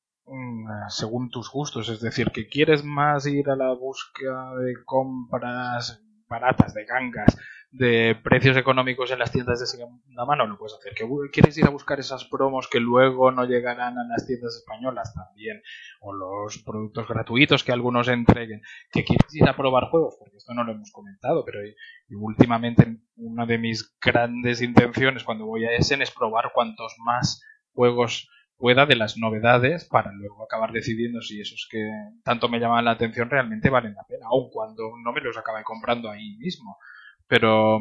mm, según tus gustos, es decir, que quieres más ir a la búsqueda de compras baratas, de gangas, de precios económicos en las tiendas de segunda mano, lo puedes hacer. Que quieres ir a buscar esas promos que luego no llegarán a las tiendas españolas también, o los productos gratuitos que algunos entreguen, que quieres ir a probar juegos, porque esto no lo hemos comentado, pero y, y últimamente una de mis grandes intenciones cuando voy a Essen es probar cuantos más juegos pueda de las novedades para luego acabar decidiendo si esos que tanto me llaman la atención realmente valen la pena, aun cuando no me los acabe comprando ahí mismo. Pero,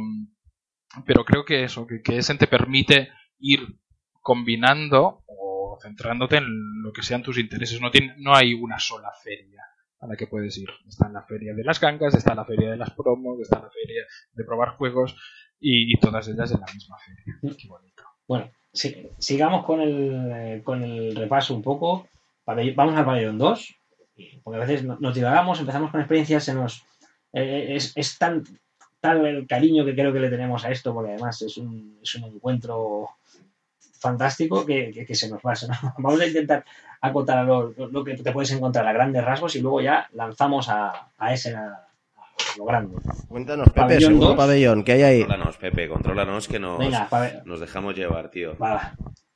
pero creo que eso, que, que Essen te permite ir combinando o centrándote en lo que sean tus intereses. No, tiene, no hay una sola feria a la que puedes ir. Está la feria de las gangas, está la feria de las promos, está la feria de probar juegos y, y todas ellas en la misma feria. Qué bonito. Bueno, sí, sigamos con el, eh, con el repaso un poco. Vamos al pabellón dos, porque a veces nos divagamos, empezamos con experiencias, se nos, eh, es, es tan... tal el cariño que creo que le tenemos a esto, porque además es un, es un encuentro fantástico que, que, que se nos pasa, ¿no? Vamos a intentar acotar lo, lo que te puedes encontrar a grandes rasgos y luego ya lanzamos a, a ese a, a lo grande. Cuéntanos, Pepe, pabellón segundo dos. Pabellón, ¿qué hay ahí? Controlanos, Pepe, controlanos que nos, Venga, pabe... nos dejamos llevar, tío. Va.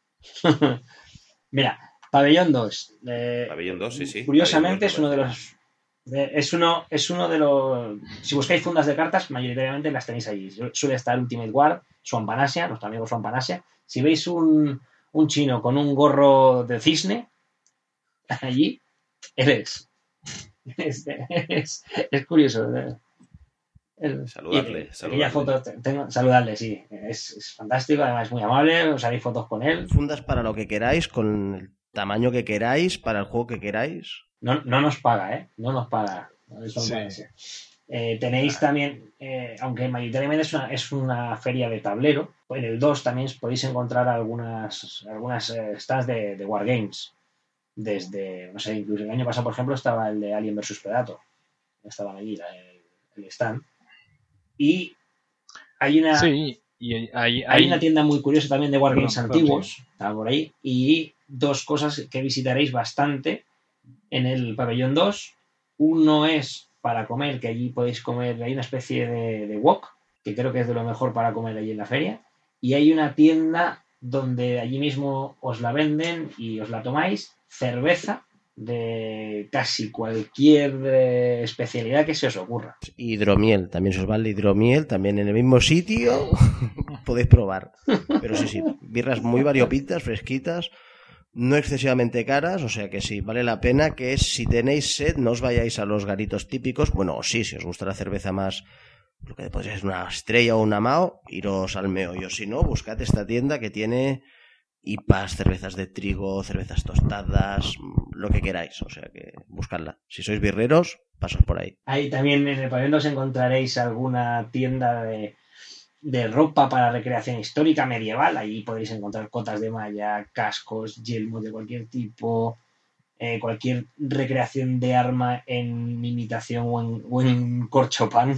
Mira, pabellón dos. Eh, pabellón dos, sí, sí. Curiosamente es uno de los... Es uno, es uno de los... Si buscáis fundas de cartas, mayoritariamente las tenéis allí. Suele estar Ultimate War, Swamp Anasia, nuestro amigo Swamp Anasia. Si veis un, un chino con un gorro de cisne, allí, él es. Es, es, es curioso. El, saludarle, y, saludarle. Foto, tengo, saludarle, sí. Es, es fantástico, además es muy amable, os haréis fotos con él. Fundas para lo que queráis, con el tamaño que queráis, para el juego que queráis. No, no nos paga, ¿eh? No nos paga. Eso sí. eh, tenéis también, eh, aunque mayoritariamente es una, es una feria de tablero, en el dos también podéis encontrar algunas, algunas eh, stands de, de Wargames. Desde, no sé, incluso el año pasado, por ejemplo, estaba el de Alien versus Predator. Estaban allí, el, el stand. Y hay una... Sí, y hay, hay, hay una tienda muy curiosa también de Wargames no, antiguos, sí. Está por ahí, y dos cosas que visitaréis bastante en el pabellón dos. Uno es para comer, que allí podéis comer, hay una especie de, de wok, que creo que es de lo mejor para comer allí en la feria, y hay una tienda donde allí mismo os la venden y os la tomáis, cerveza de casi cualquier eh, especialidad que se os ocurra. Hidromiel, también se os vale hidromiel, también en el mismo sitio podéis probar. Pero sí, sí, birras muy variopintas, fresquitas, no excesivamente caras, o sea que sí, vale la pena que si tenéis sed no os vayáis a los garitos típicos, bueno, sí, si os gusta la cerveza más, lo que podría ser una Estrella o una Mao, iros al meollo, si no, buscad esta tienda que tiene I P As, cervezas de trigo, cervezas tostadas, lo que queráis, o sea que buscadla. Si sois birreros, pasad por ahí. Ahí también en el pabellón dos encontraréis alguna tienda de, de ropa para recreación histórica medieval. Ahí podréis encontrar cotas de malla, cascos, yelmos de cualquier tipo, eh, cualquier recreación de arma en imitación o en, o en corchopán.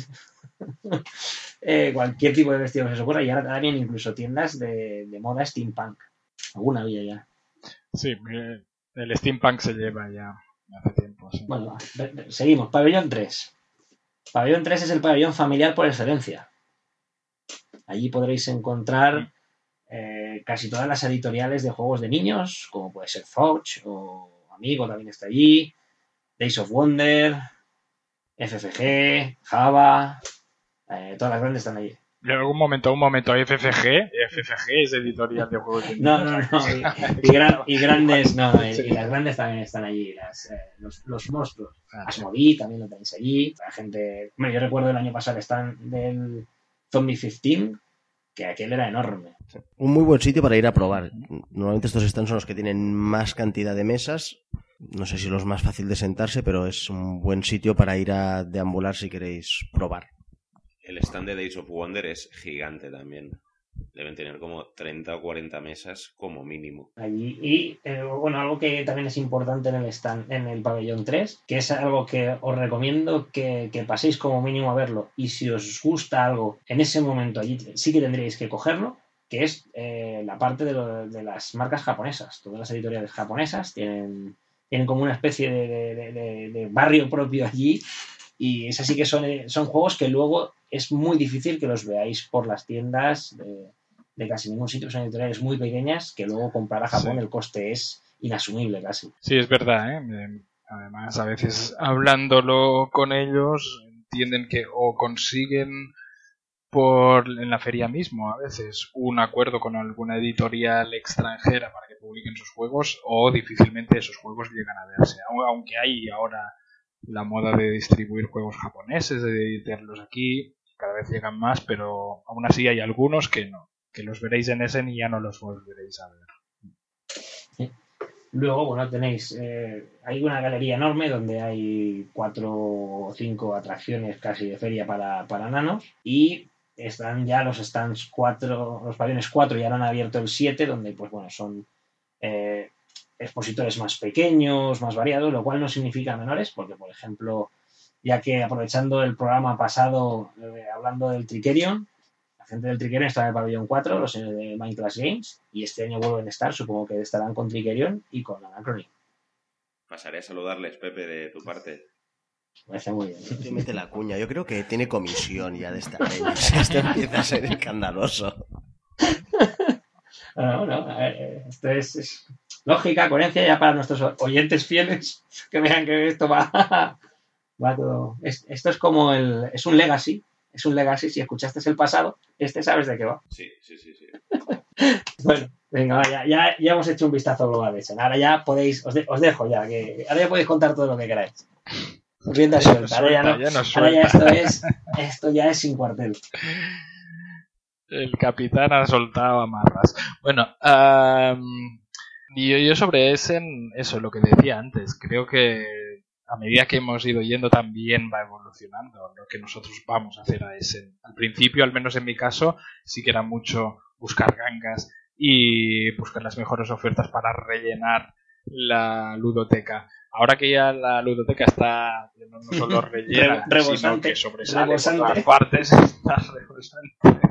eh, cualquier tipo de vestido que se os ocurra. Y ahora también incluso tiendas de, de moda steampunk. Alguna había ya. Sí, el steampunk se lleva ya hace tiempo. Sí. Bueno, seguimos. Pabellón tres. Pabellón tres es el pabellón familiar por excelencia. Allí podréis encontrar eh, casi todas las editoriales de juegos de niños, como puede ser Fox o Amigo también está allí, Days of Wonder, F F G, Java, eh, todas las grandes están allí. Y en algún momento, un momento, F F G, F F G es editorial de juegos de No, no, no. Y, y, gran, y grandes, no, no, y, Sí. y las grandes también están allí, las, eh, los, los monstruos. Ah, Asmodee también lo tenéis allí. La gente. Bueno, yo recuerdo el año pasado el stand del Zombie quince, que aquel era enorme. Un muy buen sitio para ir a probar. Normalmente estos stands son los que tienen más cantidad de mesas. No sé si los más fácil de sentarse, pero es un buen sitio para ir a deambular si queréis probar. El stand de Days of Wonder es gigante también. Deben tener como treinta o cuarenta mesas como mínimo. Allí. Y eh, bueno, algo que también es importante en el stand, en el pabellón tres, que es algo que os recomiendo que, que paséis como mínimo a verlo. Y si os gusta algo en ese momento allí, sí que tendríais que cogerlo, que es eh, la parte de, lo, de las marcas japonesas. Todas las editoriales japonesas tienen, tienen como una especie de, de, de, de barrio propio allí. Y es así que son, son juegos que luego es muy difícil que los veáis por las tiendas de, de casi ningún sitio. Son editoriales muy pequeñas que luego comprar a Japón Sí. el coste es inasumible casi. Sí, es verdad, ¿eh? Además, a veces hablándolo con ellos, entienden que o consiguen por en la feria mismo, a veces, un acuerdo con alguna editorial extranjera para que publiquen sus juegos, o difícilmente esos juegos llegan a verse. Aunque hay ahora la moda de distribuir juegos japoneses, de editarlos aquí, cada vez llegan más, pero aún así hay algunos que no, que los veréis en Essen y ya no los volveréis a ver. Luego, bueno, tenéis, eh, hay una galería enorme donde hay cuatro o cinco atracciones casi de feria para, para nanos, y están ya los stands cuatro, los pabellones cuatro ya han abierto el siete, donde pues bueno, son eh, expositores más pequeños, más variados, lo cual no significa menores, porque por ejemplo, ya que aprovechando el programa pasado, eh, hablando del Trickerion, la gente del Trickerion está en el pabellón cuatro, los señores de Minecraft Games, y este año vuelven a estar, supongo que estarán con Trickerion y con Anachrony. Pasaré a saludarles, Pepe, de tu parte. Me parece muy bien. Te mete la cuña. Yo creo que tiene comisión ya de esta vez. Esto empieza a ser escandaloso. No, no, a ver, esto es, es lógica, coherencia ya para nuestros oyentes fieles que vean que esto va, va todo. Es, esto es como el. Es un legacy. Es un legacy. Si escuchaste el pasado, este sabes de qué va. Sí, sí, sí, sí. Bueno, venga, ya, ya, ya hemos hecho un vistazo global de Essen. Ahora ya podéis. Os, de, os dejo ya, que ahora ya podéis contar todo lo que queráis. Rienda suelta. Ahora ya no. Ya nos Ahora ya suelta. esto es. Esto ya es sin cuartel. El capitán ha soltado amarras. Bueno, um, yo, yo sobre Essen, eso, lo que decía antes, creo que a medida que hemos ido yendo también va evolucionando lo que nosotros vamos a hacer a Essen. Al principio, al menos en mi caso, sí que era mucho buscar gangas y buscar las mejores ofertas para rellenar la ludoteca. Ahora que ya la ludoteca está no solo rellena, Re- sino rebosante, que sobresale rebosante. por todas partes, está rebosante.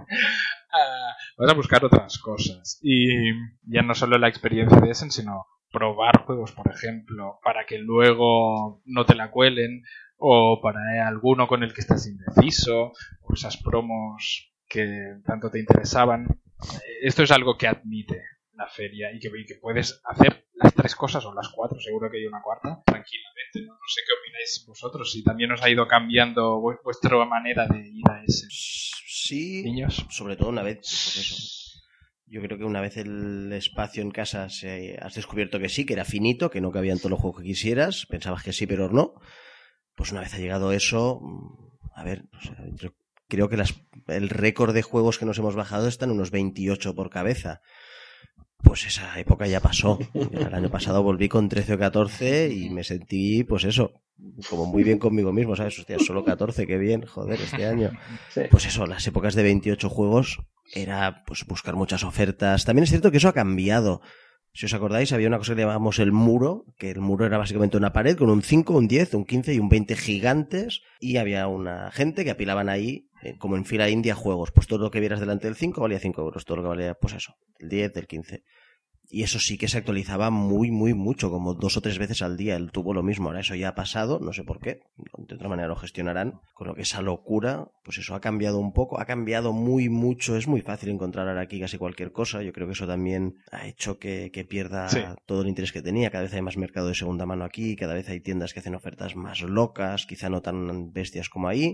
Uh, vas a buscar otras cosas. Y ya no solo la experiencia de Essen, sino probar juegos, por ejemplo, para que luego no te la cuelen, o para alguno con el que estás indeciso, o esas promos que tanto te interesaban. Esto es algo que admite la feria y que, y que puedes hacer las tres cosas o las cuatro, seguro que hay una cuarta, tranquilamente. No, no sé qué opináis vosotros, si también os ha ido cambiando vu- vuestra manera de ir a ese. Sí, Niños. sobre todo una vez, pues eso. Yo creo que una vez el espacio en casa se, has descubierto que sí, que era finito, que no cabían todos los juegos que quisieras, pensabas que sí, pero no. Pues una vez ha llegado eso, a ver, o sea, yo creo que las, el récord de juegos que nos hemos bajado están unos veintiocho por cabeza. Pues esa época ya pasó. El año pasado volví con trece o catorce y me sentí, pues eso, como muy bien conmigo mismo, ¿sabes? Hostia, solo catorce, qué bien, joder, este año. Sí. Pues eso, las épocas de veintiocho juegos era pues buscar muchas ofertas. También es cierto que eso ha cambiado. Si os acordáis, había una cosa que llamábamos el muro, que el muro era básicamente una pared con un cinco, un diez, un quince y un veinte gigantes, y había una gente que apilaban ahí, eh, como en fila india, juegos. Pues todo lo que vieras delante del cinco valía cinco euros, todo lo que valía, pues eso, el diez, del quince. Y eso sí que se actualizaba muy, muy mucho, como dos o tres veces al día. Él tuvo lo mismo. Ahora eso ya ha pasado, no sé por qué. De otra manera lo gestionarán. Con lo que esa locura, pues eso ha cambiado un poco. Ha cambiado muy mucho. Es muy fácil encontrar ahora aquí casi cualquier cosa. Yo creo que eso también ha hecho que, que pierda Sí. todo el interés que tenía. Cada vez hay más mercado de segunda mano aquí. Cada vez hay tiendas que hacen ofertas más locas, quizá no tan bestias como ahí.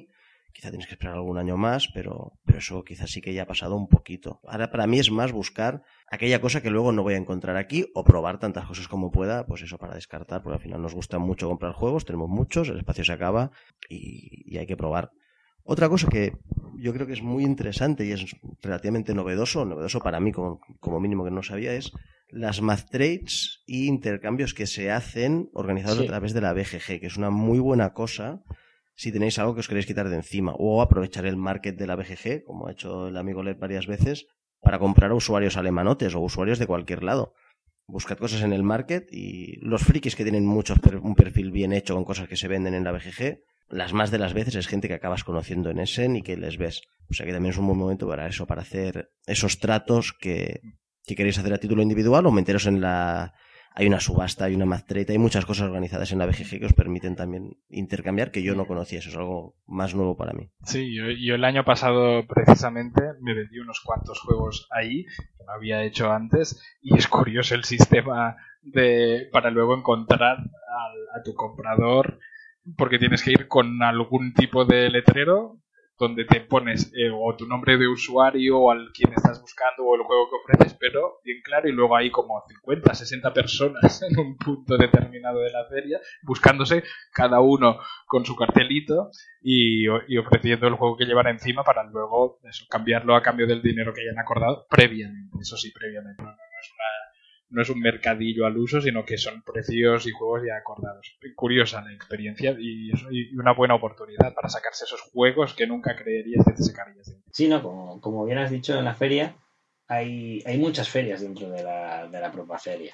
Quizá tienes que esperar algún año más, pero, pero eso quizás sí que ya ha pasado un poquito. Ahora para mí es más buscar aquella cosa que luego no voy a encontrar aquí o probar tantas cosas como pueda, pues eso para descartar, porque al final nos gusta mucho comprar juegos, tenemos muchos, el espacio se acaba y, y hay que probar. Otra cosa que yo creo que es muy interesante y es relativamente novedoso, novedoso para mí como, como mínimo que no sabía, es las math trades y intercambios que se hacen organizados sí. a través de la B G G, que es una muy buena cosa si tenéis algo que os queréis quitar de encima, o aprovechar el market de la B G G, como ha hecho el amigo Led varias veces, para comprar a usuarios alemanotes o usuarios de cualquier lado. Buscad cosas en el market y los frikis que tienen muchos un perfil bien hecho con cosas que se venden en la B G G, las más de las veces es gente que acabas conociendo en Essen y que les ves. O sea que también es un buen momento para eso, para hacer esos tratos que, que queréis hacer a título individual o meteros en la... Hay una subasta, hay una math trade, hay muchas cosas organizadas en la B G G que os permiten también intercambiar, que yo no conocía, eso es algo más nuevo para mí. Sí, yo, yo el año pasado precisamente me vendí unos cuantos juegos ahí, que no había hecho antes, y es curioso el sistema de para luego encontrar al, a tu comprador, porque tienes que ir con algún tipo de letrero donde te pones eh, o tu nombre de usuario o al quien estás buscando o el juego que ofreces, pero bien claro, y luego hay como cincuenta, sesenta personas en un punto determinado de la feria buscándose cada uno con su cartelito y, y ofreciendo el juego que llevan encima para luego eso, cambiarlo a cambio del dinero que hayan acordado previamente, eso sí, previamente. No, no es una No es un mercadillo al uso, sino que son precios y juegos ya acordados. Curiosa la experiencia y, eso, y una buena oportunidad para sacarse esos juegos que nunca creerías que te sacarías. Sí, no, como, como bien has dicho, en la feria hay, hay muchas ferias dentro de la, de la propia feria.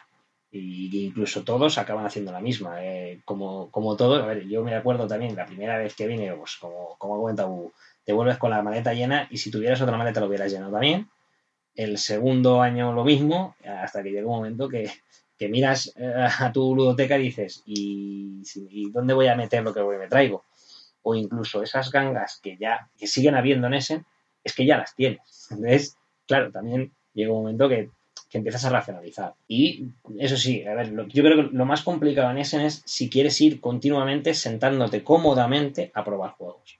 Y incluso todos acaban haciendo la misma. Eh, como, como todos, a ver, yo me acuerdo también, la primera vez que vine, pues como, como ha comentado, te vuelves con la maleta llena y si tuvieras otra maleta lo hubieras llenado también. El segundo año lo mismo, hasta que llega un momento que, que miras a tu ludoteca y dices, ¿y, ¿y dónde voy a meter lo que me traigo? O incluso esas gangas que ya que siguen habiendo en Essen, es que ya las tienes. Entonces, claro, también llega un momento que, que empiezas a racionalizar. Y eso sí, a ver, lo, yo creo que lo más complicado en Essen es si quieres ir continuamente sentándote cómodamente a probar juegos.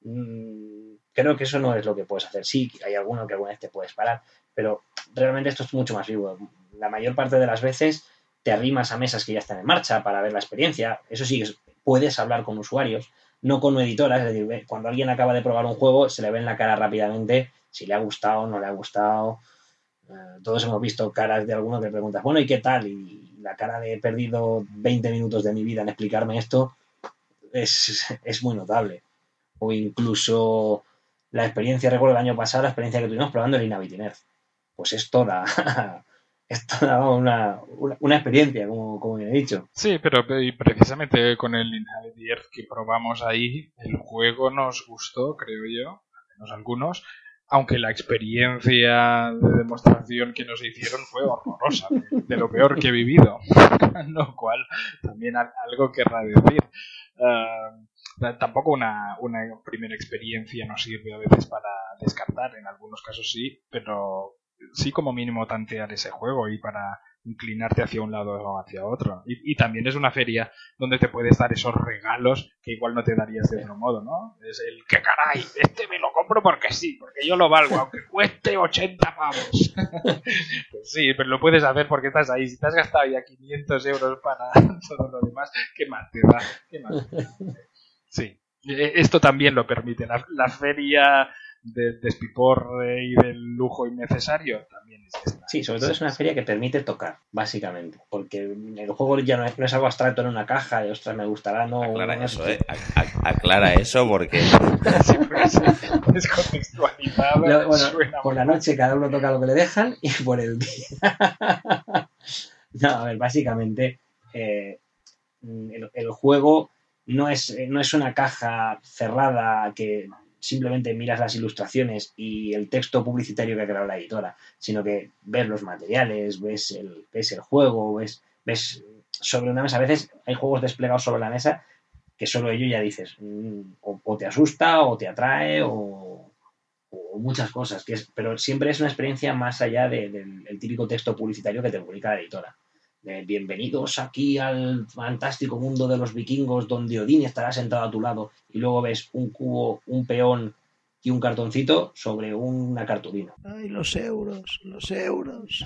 Mm, creo que eso no es lo que puedes hacer. Sí, hay alguno que alguna vez te puedes parar, pero realmente esto es mucho más vivo. La mayor parte de las veces te arrimas a mesas que ya están en marcha para ver la experiencia. Eso sí, puedes hablar con usuarios, no con editoras. Es decir, cuando alguien acaba de probar un juego, se le ve en la cara rápidamente si le ha gustado o no le ha gustado. Eh, todos hemos visto caras de alguno que preguntas, bueno, ¿y qué tal? Y la cara de he perdido veinte minutos de mi vida en explicarme esto es, es muy notable. O incluso la experiencia, recuerdo el año pasado, la experiencia que tuvimos probando el Inhabit Earth. Pues es toda, es toda una, una, una experiencia, como, como bien he dicho. Sí, pero precisamente con el Inhabit Earth que probamos ahí, el juego nos gustó, creo yo, al menos algunos, aunque la experiencia de demostración que nos hicieron fue horrorosa, de, de lo peor que he vivido, lo cual también algo querrá decir. Uh, Tampoco una, una primera experiencia nos sirve a veces para descartar, en algunos casos sí, pero sí como mínimo tantear ese juego y para inclinarte hacia un lado o hacia otro. Y, y también es una feria donde te puedes dar esos regalos que igual no te darías de otro modo, ¿no? Es el que caray, este me lo compro porque sí, porque yo lo valgo, aunque cueste ochenta pavos. Pues sí, pero lo puedes hacer porque estás ahí. Si te has gastado ya quinientos euros para todo lo demás, ¿qué más te da? ¿Qué más te da? Sí, esto también lo permite. La, la feria de despiporre y del lujo innecesario también es esta. Sí, sobre todo es una feria que permite tocar, básicamente. Porque el juego ya no es, no es algo abstracto en una caja, de ostras, me gustará, no. Aclara no eso, sé. eh. A, aclara eso porque. Sí, pues, descontextualizado. Yo, bueno, suena por muy la noche cada uno toca lo que le dejan y por el día. No, a ver, básicamente eh, el, el juego. No es, no es una caja cerrada que simplemente miras las ilustraciones y el texto publicitario que ha creado la editora, sino que ves los materiales, ves el, ves el juego, ves, ves sobre una mesa. A veces hay juegos desplegados sobre la mesa que solo ello ya dices, mmm, o, o te asusta o te atrae o, o muchas cosas, que es, pero siempre es una experiencia más allá de, del el típico texto publicitario que te publica la editora. de bienvenidos aquí al fantástico mundo de los vikingos donde Odín estará sentado a tu lado y luego ves un cubo, un peón y un cartoncito sobre una cartulina. Ay, los euros, los euros.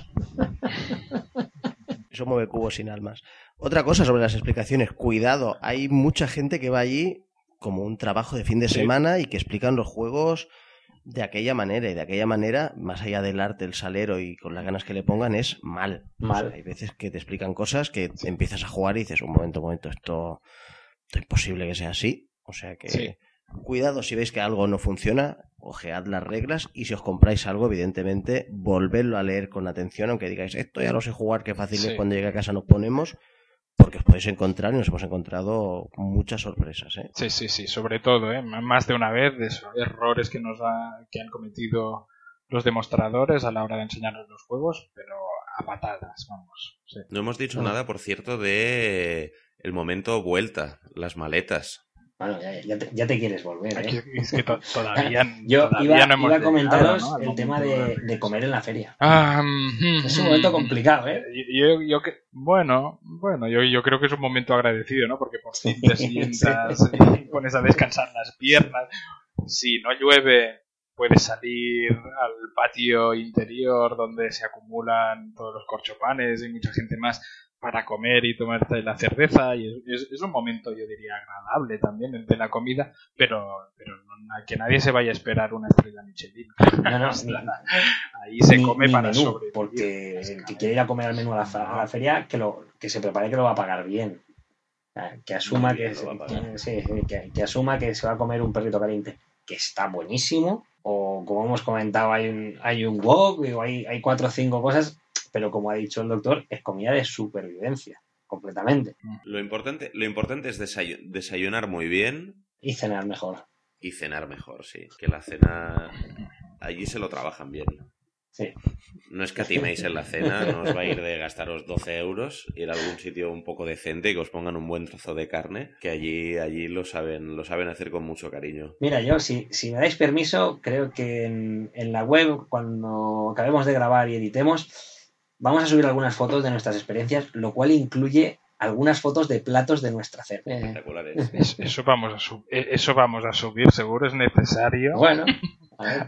Eso mueve cubos sin almas. Otra cosa sobre las explicaciones, cuidado, hay mucha gente que va allí como un trabajo de fin de Sí. semana y que explican los juegos de aquella manera, y de aquella manera, más allá del arte, el salero y con las ganas que le pongan, es mal. Mal. O sea, hay veces que te explican cosas que empiezas a jugar y dices, un momento, un momento, esto, esto es imposible que sea así. O sea que Sí. cuidado si veis que algo no funciona, ojead las reglas, y si os compráis algo, evidentemente, volvedlo a leer con atención, aunque digáis, esto ya lo sé jugar, qué fácil Sí. es, cuando llegue a casa nos ponemos, porque os podéis encontrar, y nos hemos encontrado muchas sorpresas, ¿eh? Sí, sí, sí, sobre todo, ¿eh? Más de una vez, de esos errores que nos ha- que han cometido los demostradores a la hora de enseñarnos los juegos, pero a patadas, vamos. Sí. No hemos dicho Bueno. nada, por cierto, de el momento vuelta, las maletas. Bueno, ya, ya, te, ya te quieres volver, Aquí ¿eh? es que to- todavía, Yo todavía iba, no hemos iba a comentaros llegado, ¿no? al el tema momento de, de comer en la feria. Ah, mm, Es un mm, momento mm. complicado, ¿eh? Yo, yo que, bueno, bueno, yo, yo creo que es un momento agradecido, ¿no? Porque por fin te sientas, Sí. y pones a descansar las piernas. Si no llueve, puedes salir al patio interior donde se acumulan todos los corchopanes y mucha gente más para comer y tomarte la cerveza. Y es, es- es un momento, yo diría, agradable también el de la comida, pero, pero no- que nadie se vaya a esperar una estrella Michelin. No, no, ni, Ahí se ni- come ni para menú, sobrevivir. porque el que quiere ir a comer al menú a la, fa- a la feria, que, lo, que se prepare que lo va a pagar bien. O sea, que asuma Muy que, bien, se- lo va a pagar. que- sí, sí, que- que asuma que se va a comer un perrito caliente, que está buenísimo, o como hemos comentado, hay un, hay un wok, digo, hay, hay cuatro o cinco cosas, pero como ha dicho el doctor, es comida de supervivencia, completamente, Lo importante, lo importante es desayu- desayunar muy bien y cenar mejor. y cenar mejor, sí. Que la cena allí se lo trabajan bien. Sí. No escatiméis en la cena, no os va a ir de gastaros doce euros, ir a algún sitio un poco decente y que os pongan un buen trozo de carne, que allí, allí lo saben, lo saben hacer con mucho cariño. Mira, yo, si, si me dais permiso, creo que en, en la web, cuando acabemos de grabar y editemos, vamos a subir algunas fotos de nuestras experiencias, lo cual incluye algunas fotos de platos de nuestra cena. Eh, Espectaculares. Es- Eso vamos a sub- eh, eso vamos a subir, seguro es necesario. bueno, a ver,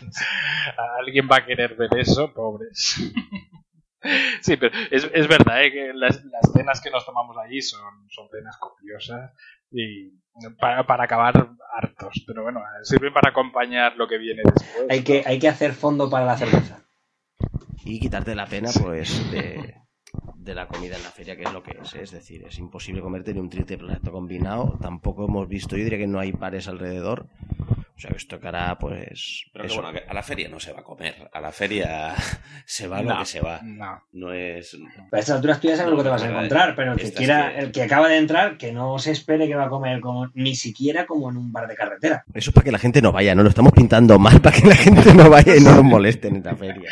Alguien va a querer ver eso, pobres. Sí, pero es, es verdad, ¿eh? Que las, las cenas que nos tomamos allí son, son cenas copiosas y para, para acabar hartos. Pero bueno, sirven para acompañar lo que viene después. hay, que, hay que hacer fondo para la cerveza. Y quitarte la pena, pues, de, de la comida en la feria, que es lo que es, ¿eh? Es decir, es imposible comerte ni un triple plato combinado. Tampoco hemos visto, yo diría que no hay pares alrededor. O sea, que os tocará, pues, Pero que eso. bueno, que a la feria no se va a comer. A la feria se va No, lo que se va. No. No es... A estas alturas tú ya sabes lo que te vas a encontrar, pero el que Estas quiera, que- el que acaba de entrar, que no se espere que va a comer como, ni siquiera como en un bar de carretera. Eso es para que la gente no vaya, no lo estamos pintando mal para que la gente no vaya y no nos molesten en la feria.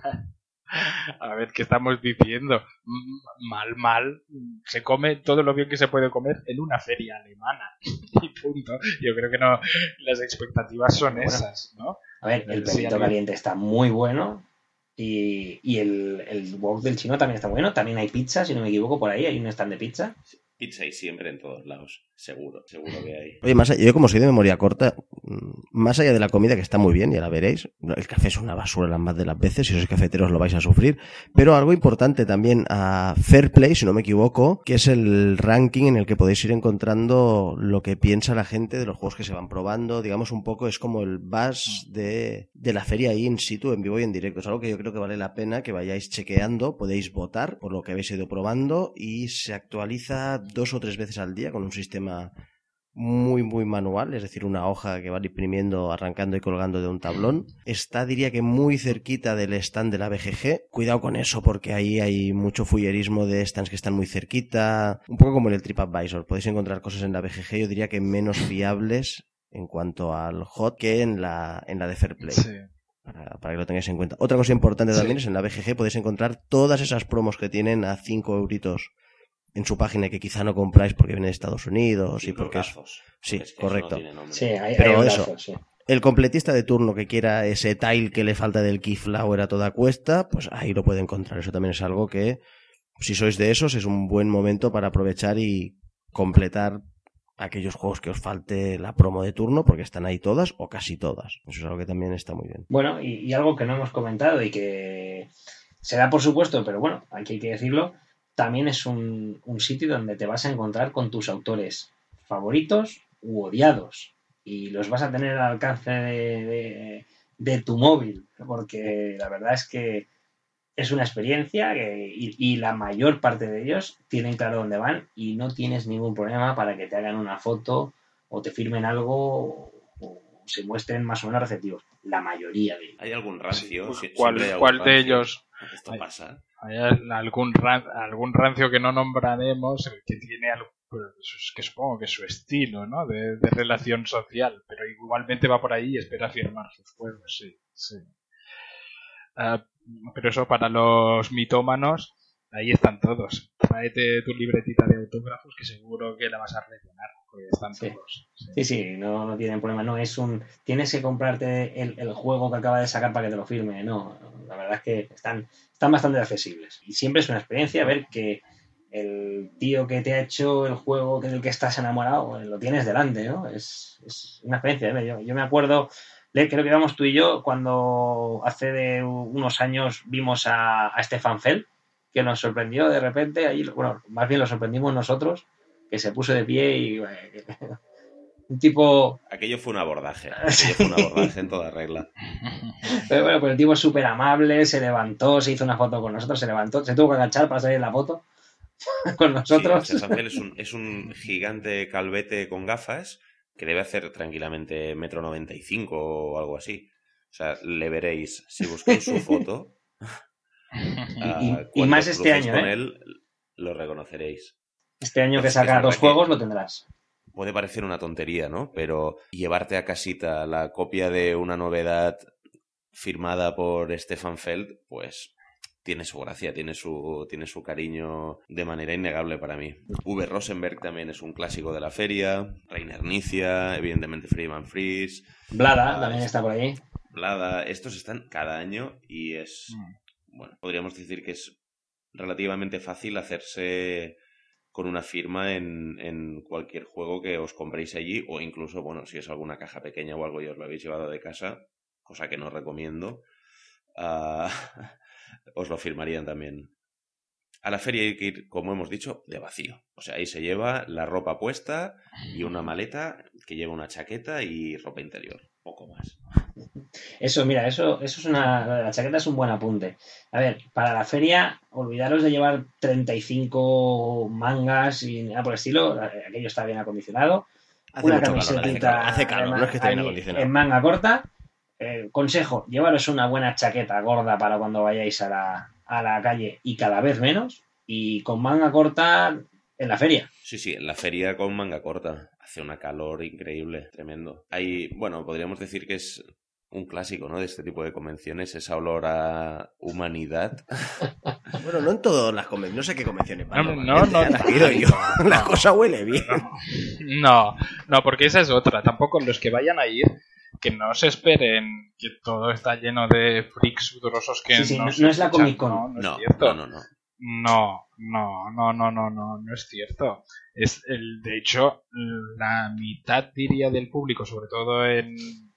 A ver, ¿qué estamos diciendo? Mm, Mal, mal. Se come todo lo bien que se puede comer en una feria alemana. Y punto. Yo creo que no. Las expectativas son Bueno. esas, ¿no? A ver, el Sí, perrito a mí- caliente está muy bueno y, y el, el wok del chino también está bueno. También hay pizza, si no me equivoco, por ahí hay un stand de pizza. Pizza y siempre en todos lados. Seguro, seguro que hay. Oye, más allá- yo como soy de memoria corta, mm, más allá de la comida, que está muy bien, ya la veréis, el café es una basura las más de las veces, si sois cafeteros lo vais a sufrir, pero algo importante también a Fair Play, si no me equivoco, que es el ranking en el que podéis ir encontrando lo que piensa la gente de los juegos que se van probando, digamos un poco es como el buzz de, de la feria ahí in situ, en vivo y en directo, es algo que yo creo que vale la pena que vayáis chequeando, podéis votar por lo que habéis ido probando y se actualiza dos o tres veces al día con un sistema muy muy manual, es decir, una hoja que van imprimiendo, arrancando y colgando de un tablón. Está, diría que muy cerquita del stand de la B G G. Cuidado con eso porque ahí hay mucho fullerismo de stands que están muy cerquita, un poco como en el TripAdvisor. Podéis encontrar cosas en la B G G, yo diría que menos fiables en cuanto al hot que en la, en la de Fair Play. Sí. Para, para que lo tengáis en cuenta. Otra cosa importante también Sí. es en la B G G podéis encontrar todas esas promos que tienen a cinco euritos en su página y que quizá no compráis porque viene de Estados Unidos y Cinco porque es brazos. sí, Es que eso correcto. no tiene nombre. Sí, hay, Pero hay un eso. brazo, sí. el completista de turno que quiera ese tile que le falta del Keyflower a toda cuesta, pues ahí lo puede encontrar. Eso también es algo que si sois de esos, es un buen momento para aprovechar y completar aquellos juegos que os falte la promo de turno, porque están ahí todas o casi todas. Eso es algo que también está muy bien. Bueno, y, y algo que no hemos comentado y que se da por supuesto, pero bueno, aquí hay que decirlo, también es un, un sitio donde te vas a encontrar con tus autores favoritos u odiados, y los vas a tener al alcance de, de, de tu móvil, porque la verdad es que es una experiencia que, y, y la mayor parte de ellos tienen claro dónde van y no tienes ningún problema para que te hagan una foto o te firmen algo o se muestren más o menos receptivos. La mayoría de ellos. ¿Hay algún rancio? Sí, Sie- ¿Cuál, siempre hay algún cuál de rancio. ellos? Esto Hay- pasa. Hay algún, ran- algún rancio que no nombraremos, el que tiene algo, pues, que supongo que es su estilo, ¿no? De, de relación social, pero igualmente va por ahí y espera firmar sus juegos, sí, sí. Ah, pero eso para los mitómanos, ahí están todos. Tráete tu libretita de autógrafos que seguro que la vas a rellenar, porque están Sí. todos. Sí. Sí, sí, no, no tienen problema. No es un. Tienes que comprarte el, el juego que acaba de sacar para que te lo firme. No, la verdad es que están, están bastante accesibles. Y siempre es una experiencia ver que el tío que te ha hecho el juego del que estás enamorado lo tienes delante, ¿no? Es, es una experiencia. ¿eh? Yo, yo me acuerdo, creo que íbamos tú y yo cuando hace de unos años vimos a, a Stefan Feld, que nos sorprendió de repente. Ahí, bueno, más bien lo sorprendimos nosotros, que se puso de pie y. Eh, un tipo. Aquello fue un abordaje. Aquello fue un abordaje en toda regla. Pero bueno, pues el tipo es súper amable, se levantó, se hizo una foto con nosotros, se levantó, se tuvo que agachar para salir en la foto con nosotros. Sí, Stefan Feld es un, es un gigante calvete con gafas que debe hacer tranquilamente metro noventa y cinco o algo así. O sea, le veréis, si buscáis su foto, y, uh, y más este año, con ¿eh? él, lo reconoceréis. Este año que Es- saca es dos verdad juegos que- lo tendrás. Puede parecer una tontería, ¿no? Pero llevarte a casita la copia de una novedad firmada por Stefan Feld, pues tiene su gracia, tiene su, tiene su cariño de manera innegable para mí. V. Rosenberg también es un clásico de la feria. Reiner Nicia, evidentemente Freeman Fries. Blada Ah, también es- está por ahí. Blada. Estos están cada año y es, bueno, podríamos decir que es relativamente fácil hacerse con una firma en, en cualquier juego que os compréis allí, o incluso, bueno, si es alguna caja pequeña o algo y os lo habéis llevado de casa, cosa que no recomiendo, uh, os lo firmarían también. A la feria hay que ir, como hemos dicho, de vacío. O sea, ahí se lleva la ropa puesta y una maleta que lleva una chaqueta y ropa interior. Poco más. Eso, mira, eso, eso es una. La chaqueta es un buen apunte. A ver, para la feria, olvidaros de llevar treinta y cinco mangas y nada por el estilo. Aquello está bien acondicionado. Hace Una mucho calor, hace camiseta calor, hace calor, no es que esté bien ahí acondicionado. en manga corta. Eh, consejo, llevaros una buena chaqueta gorda para cuando vayáis a la, a la calle y cada vez menos. Y con manga corta en la feria. Sí, sí, en la feria con manga corta. Hace una calor increíble, tremendo. Hay, bueno, podríamos decir que es un clásico, ¿no? De este tipo de convenciones, esa olor a humanidad. Bueno, no en todas las convenciones, no sé qué convenciones van. No, no, normalmente, no, ¿eh? Las no, que he ido yo. no, La no. cosa huele bien. No, no, porque esa es otra. Tampoco los que vayan a ir, que no se esperen que todo está lleno de freaks sudorosos que Sí, sí, no, no- se no es la escuchan. Comic Con. No, no, No, es cierto. no, no, no. No, no, no, no, no, no, no es cierto. Es el, de hecho, la mitad diría del público, sobre todo en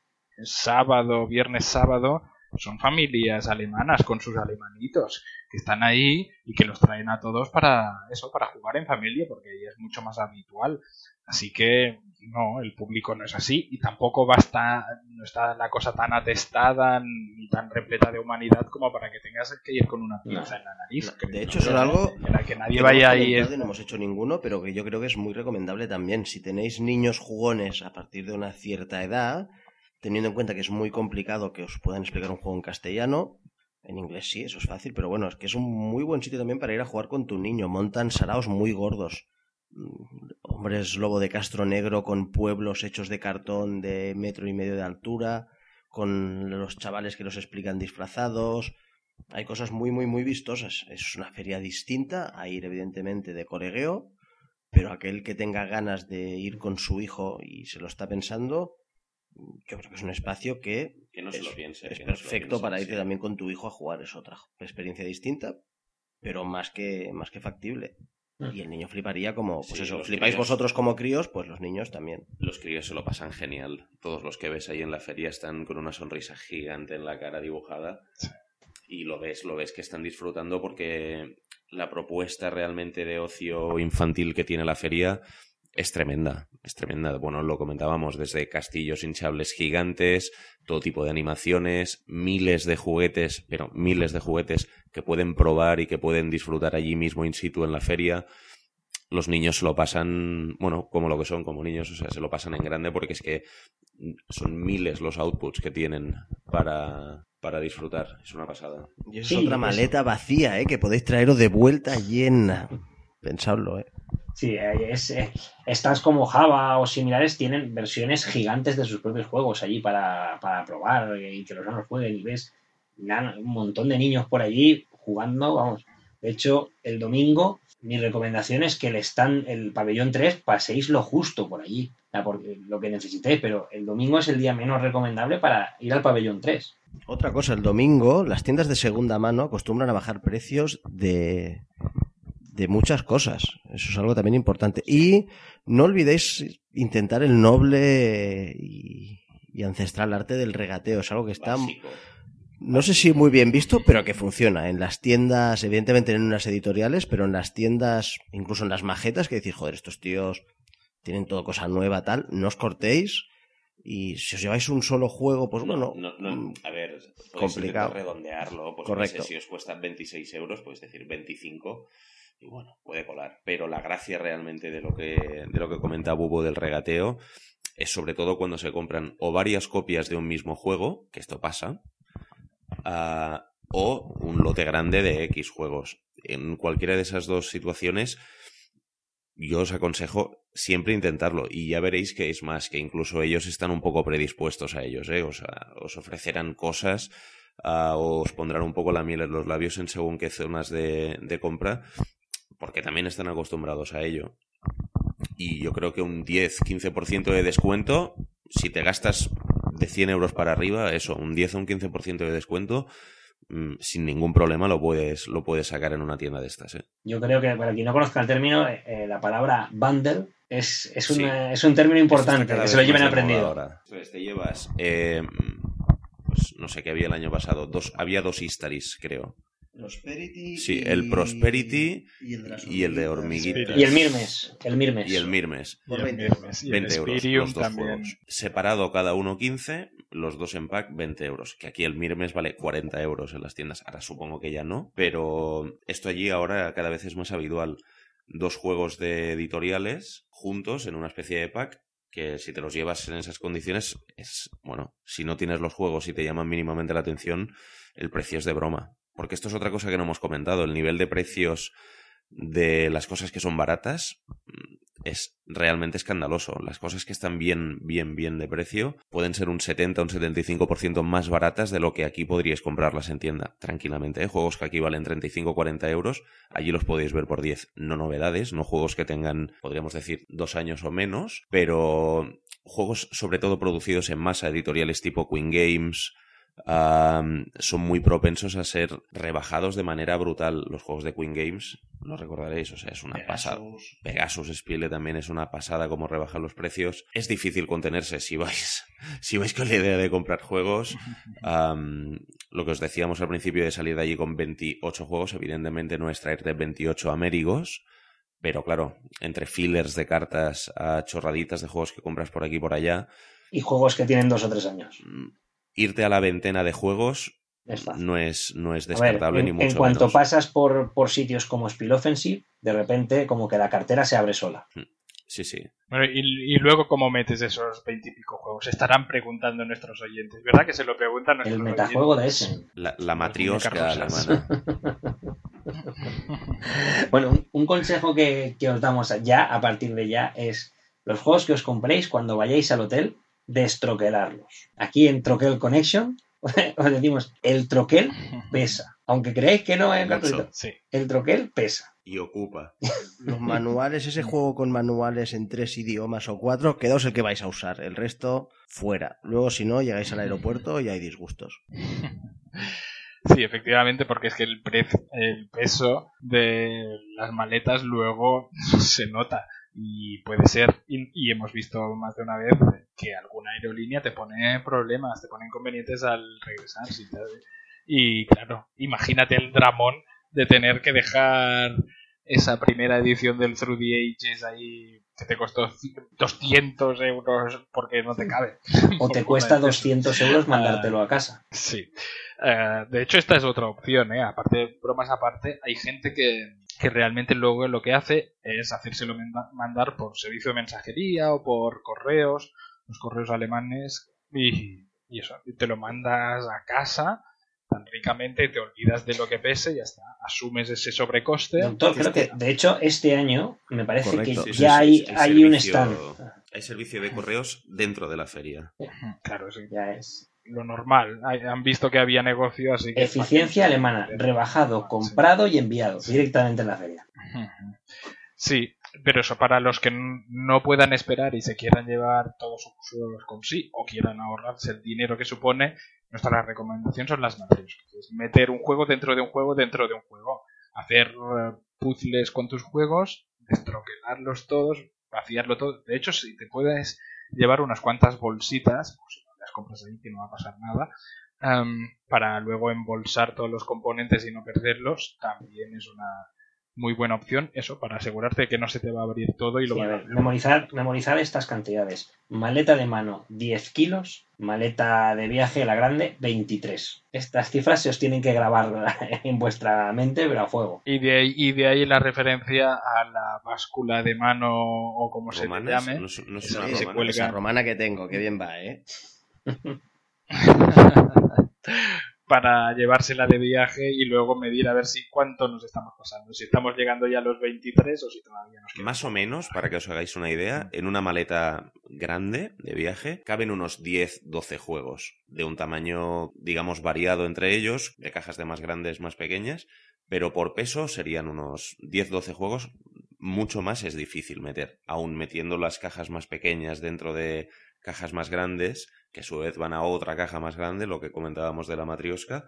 sábado, viernes, sábado, son familias alemanas con sus alemanitos que están ahí y que los traen a todos para eso, para jugar en familia, porque ahí es mucho más habitual. Así que no, el público no es así y tampoco va a estar, no está la cosa tan atestada ni tan repleta de humanidad como para que tengas que ir con una pinza No. en la nariz. No, creo de yo, hecho, eso es ¿eh? algo Para que nadie que vaya no hemos ahí. comentado es- y no hemos hecho ninguno, pero que yo creo que es muy recomendable también. Si tenéis niños jugones a partir de una cierta edad, teniendo en cuenta que es muy complicado que os puedan explicar un juego en castellano, en inglés sí, eso es fácil, pero bueno, es que es un muy buen sitio también para ir a jugar con tu niño. Montan saraos muy gordos. Mm, Hombres lobo de Castro Negro con pueblos hechos de cartón de metro y medio de altura, con los chavales que los explican disfrazados. Hay cosas muy, muy, muy vistosas. Es una feria distinta a ir, evidentemente, de colegueo, pero aquel que tenga ganas de ir con su hijo y se lo está pensando, yo creo que es un espacio que Que no se es, lo piense. es que no se lo perfecto piense, para irte sí. también con tu hijo a jugar. Es otra experiencia distinta, pero más que, más que factible. Y el niño fliparía como, pues Sí, eso, los flipáis críos. vosotros como críos, pues los niños también. Los críos se lo pasan genial. Todos los que ves ahí en la feria están con una sonrisa gigante en la cara dibujada. Y lo ves, lo ves que están disfrutando porque la propuesta realmente de ocio infantil que tiene la feria es tremenda. Es tremenda. Bueno, lo comentábamos, desde castillos hinchables gigantes, todo tipo de animaciones, miles de juguetes, pero miles de juguetes que pueden probar y que pueden disfrutar allí mismo in situ en la feria. Los niños se lo pasan, bueno, como lo que son, como niños, o sea, se lo pasan en grande porque es que son miles los outputs que tienen para, para disfrutar. Es una pasada. Y eso Sí, es otra eso. maleta vacía, ¿eh? Que podéis traeros de vuelta llena. Pensadlo, ¿eh? Sí, es, es, estas como Java o similares tienen versiones gigantes de sus propios juegos allí para, para probar y que los nanos jueguen y ves nan- un montón de niños por allí jugando, vamos. De hecho, el domingo mi recomendación es que el stand, el pabellón tres, paséis lo justo por allí, o sea, porque lo que necesitéis, pero el domingo es el día menos recomendable para ir al pabellón tres. Otra cosa, el domingo las tiendas de segunda mano acostumbran a bajar precios de, de muchas cosas. Eso es algo también importante. Y no olvidéis intentar el noble y, y ancestral arte del regateo. Es algo que está, Básico. no sé si muy bien visto, pero que funciona. En las tiendas, evidentemente en unas editoriales, pero en las tiendas, incluso en las majetas, que decís, joder, estos tíos tienen todo cosa nueva, tal. No os cortéis. Y si os lleváis un solo juego, pues bueno... No, no, no, a ver, podéis complicado. intentar redondearlo. Pues Correcto. no sé, si os cuesta veintiséis euros, podéis decir veinticinco. Y bueno, puede colar. Pero la gracia realmente de lo que, de lo que comenta Bubo del regateo es sobre todo cuando se compran o varias copias de un mismo juego, que esto pasa, uh, o un lote grande de X juegos. En cualquiera de esas dos situaciones, yo os aconsejo siempre intentarlo, y ya veréis que es más, que incluso ellos están un poco predispuestos a ellos, ¿eh? O sea, os ofrecerán cosas, uh, o os pondrán un poco la miel en los labios en según qué zonas de, de compra, porque también están acostumbrados a ello. Y yo creo que un diez a quince por ciento de descuento, si te gastas de cien euros para arriba, eso, un diez o un quince por ciento de descuento, mmm, sin ningún problema lo puedes, lo puedes sacar en una tienda de estas, ¿eh? Yo creo que para quien no conozca el término, eh, la palabra bundle es, es, una, Sí. es un término importante, Cada que vez se lo lleven más de moda aprendido. ahora. Entonces te llevas, eh, pues no sé qué había el año pasado, dos, había dos Instaris, creo. Prosperity. Sí, el Prosperity y el de, las y el de hormiguitas. Y el Mirmes, el Mirmes. Y el Mirmes. Y el Mirmes. Y el veinte euros Spirium los dos también. juegos. Separado cada uno quince, los dos en pack veinte euros. Que aquí el Mirmes vale cuarenta euros en las tiendas. Ahora supongo que ya no. Pero esto allí ahora cada vez es más habitual. Dos juegos de editoriales juntos en una especie de pack, que si te los llevas en esas condiciones es, bueno, si no tienes los juegos y te llaman mínimamente la atención, el precio es de broma. Porque esto es otra cosa que no hemos comentado. El nivel de precios de las cosas que son baratas es realmente escandaloso. Las cosas que están bien, bien, bien de precio pueden ser un setenta o un setenta y cinco por ciento más baratas de lo que aquí podríais comprarlas en tienda, tranquilamente, ¿eh? Juegos que aquí valen treinta y cinco o cuarenta euros, allí los podéis ver por diez. No novedades, no juegos que tengan, podríamos decir, dos años o menos, pero juegos sobre todo producidos en masa, editoriales tipo Queen Games... Um, son muy propensos a ser rebajados de manera brutal. Los juegos de Queen Games, lo recordaréis, o sea, es una Pegasus. pasada. Pegasus Spiele también es una pasada como rebajan los precios. Es difícil contenerse si vais, si vais con la idea de comprar juegos. Um, lo que os decíamos al principio de salir de allí con veintiocho juegos, evidentemente no es traerte veintiocho amérigos, pero claro, entre fillers de cartas a chorraditas de juegos que compras por aquí y por allá. Y juegos que tienen dos o tres años. Irte a la veintena de juegos es no es, no es a ver, descartable en, ni mucho en cuanto menos. pasas por, por sitios como Spiel Offensive, de repente como que la cartera se abre sola. Sí, sí. Bueno, y, y luego, ¿cómo metes esos veintipico juegos? Estarán preguntando nuestros oyentes. ¿Verdad que se lo preguntan nuestros El oyentes? metajuego de ese. La, la matriosca Carrusas. alemana. Bueno, un, un consejo que, que os damos ya, a partir de ya, es los juegos que os compréis cuando vayáis al hotel, destroquelarlos. Aquí en Troquel Connection os decimos, el troquel pesa. Aunque creáis que no, ¿eh, Carlito? Sí. El troquel pesa. Y ocupa. Los manuales, ese juego con manuales en tres idiomas o cuatro, quedaos el que vais a usar. El resto, fuera. Luego, si no, llegáis al aeropuerto y hay disgustos. Sí, efectivamente, porque es que el, pre el peso de las maletas luego se nota y puede ser, y, y hemos visto más de una vez que alguna aerolínea te pone problemas, te pone inconvenientes al regresar. ¿Sí? Y claro, imagínate el dramón de tener que dejar esa primera edición del Through the Ages ahí que te costó doscientos euros porque no te cabe. O te cuesta doscientos euros mandártelo a casa. Uh, sí. Uh, de hecho, esta es otra opción, ¿eh? Aparte, bromas aparte, hay gente que, que realmente luego lo que hace es hacérselo mandar por servicio de mensajería o por correos, los correos alemanes, y, y eso, y te lo mandas a casa tan ricamente, te olvidas de lo que pese y ya está, asumes ese sobrecoste. Doctor, creo que de hecho este año me parece Correcto. que sí, ya sí, hay, sí, hay, hay servicio, un stand. Hay servicio de correos dentro de la feria. Claro, sí. Ya es lo normal. Han visto que había negocio, así que... Eficiencia alemana, rebajado, comprado y enviado sí. directamente en la feria. Sí, pero eso para los que no puedan esperar y se quieran llevar todos sus juegos con sí o quieran ahorrarse el dinero que supone, nuestra recomendación son las matrioscas. Es meter un juego dentro de un juego dentro de un juego. Hacer uh, puzzles con tus juegos, destroquelarlos todos, vaciarlo todo. De hecho, si te puedes llevar unas cuantas bolsitas, pues si no las compras ahí que no va a pasar nada, um, para luego embolsar todos los componentes y no perderlos, también es una muy buena opción, eso, para asegurarte de que no se te va a abrir todo y lo sí, va a a ver, memorizar, memorizar estas cantidades. Maleta de mano, diez kilos. Maleta de viaje, la grande, veintitrés. Estas cifras se os tienen que grabar en vuestra mente, pero a fuego. Y de ahí, y de ahí la referencia a la báscula de mano o como ¿Romanas? se le llame. No, no, no esa, es se cuelga. Esa romana que tengo, que bien va, ¿eh? Para llevársela de viaje y luego medir a ver si cuánto nos estamos pasando, si estamos llegando ya a los veintitrés o si todavía nos queda. Más o menos, para que os hagáis una idea, en una maleta grande de viaje caben unos diez doce juegos de un tamaño, digamos, variado entre ellos, de cajas de más grandes, más pequeñas, pero por peso serían unos diez doce juegos. Mucho más es difícil meter, aún metiendo las cajas más pequeñas dentro de cajas más grandes, que a su vez van a otra caja más grande, lo que comentábamos de la matrioska,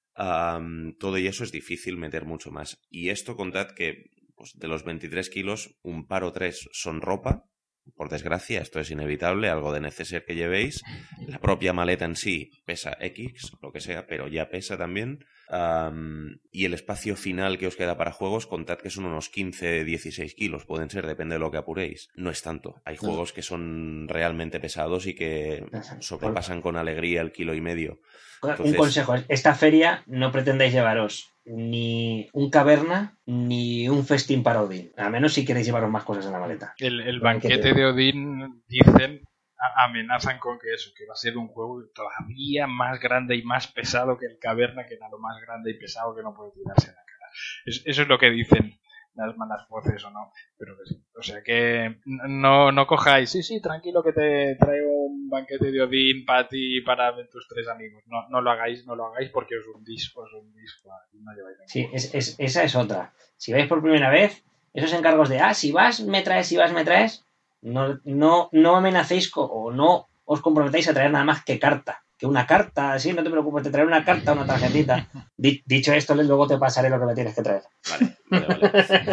um, todo y eso es difícil meter mucho más. Y esto contad que pues, de los veintitrés kilos, un par o tres son ropa, por desgracia, esto es inevitable, algo de neceser que llevéis. La propia maleta en sí pesa X, lo que sea, pero ya pesa también. Um, y el espacio final que os queda para juegos, contad que son unos quince dieciséis kilos, pueden ser, depende de lo que apuréis. No es tanto. Hay juegos que son realmente pesados y que sobrepasan con alegría el kilo y medio. Entonces, un consejo, esta feria no pretendáis llevaros ni un caverna ni un festín para Odín, a menos si queréis llevaros más cosas en la maleta. El, el banquete de Odín, dicen, amenazan con que eso, que va a ser un juego todavía más grande y más pesado que el caverna, que era lo más grande y pesado que no puede tirarse en la cara. Es, eso es lo que dicen las malas voces o no, pero que sí. O sea que no, no cojáis, sí, sí, tranquilo que te traigo un banquete de Odín para ti y para tus tres amigos. No, no lo hagáis, no lo hagáis porque os hundís, os hundís y no lleváis nada. Sí, es, es, esa es otra. Si vais por primera vez, esos encargos de, ah, si vas, me traes, si vas, me traes, no, no, no amenacéis co o no os comprometáis a traer nada más que carta. Que una carta, sí, no te preocupes, te traeré una carta, una tarjetita. Dicho esto, luego te pasaré lo que me tienes que traer. Vale, vale,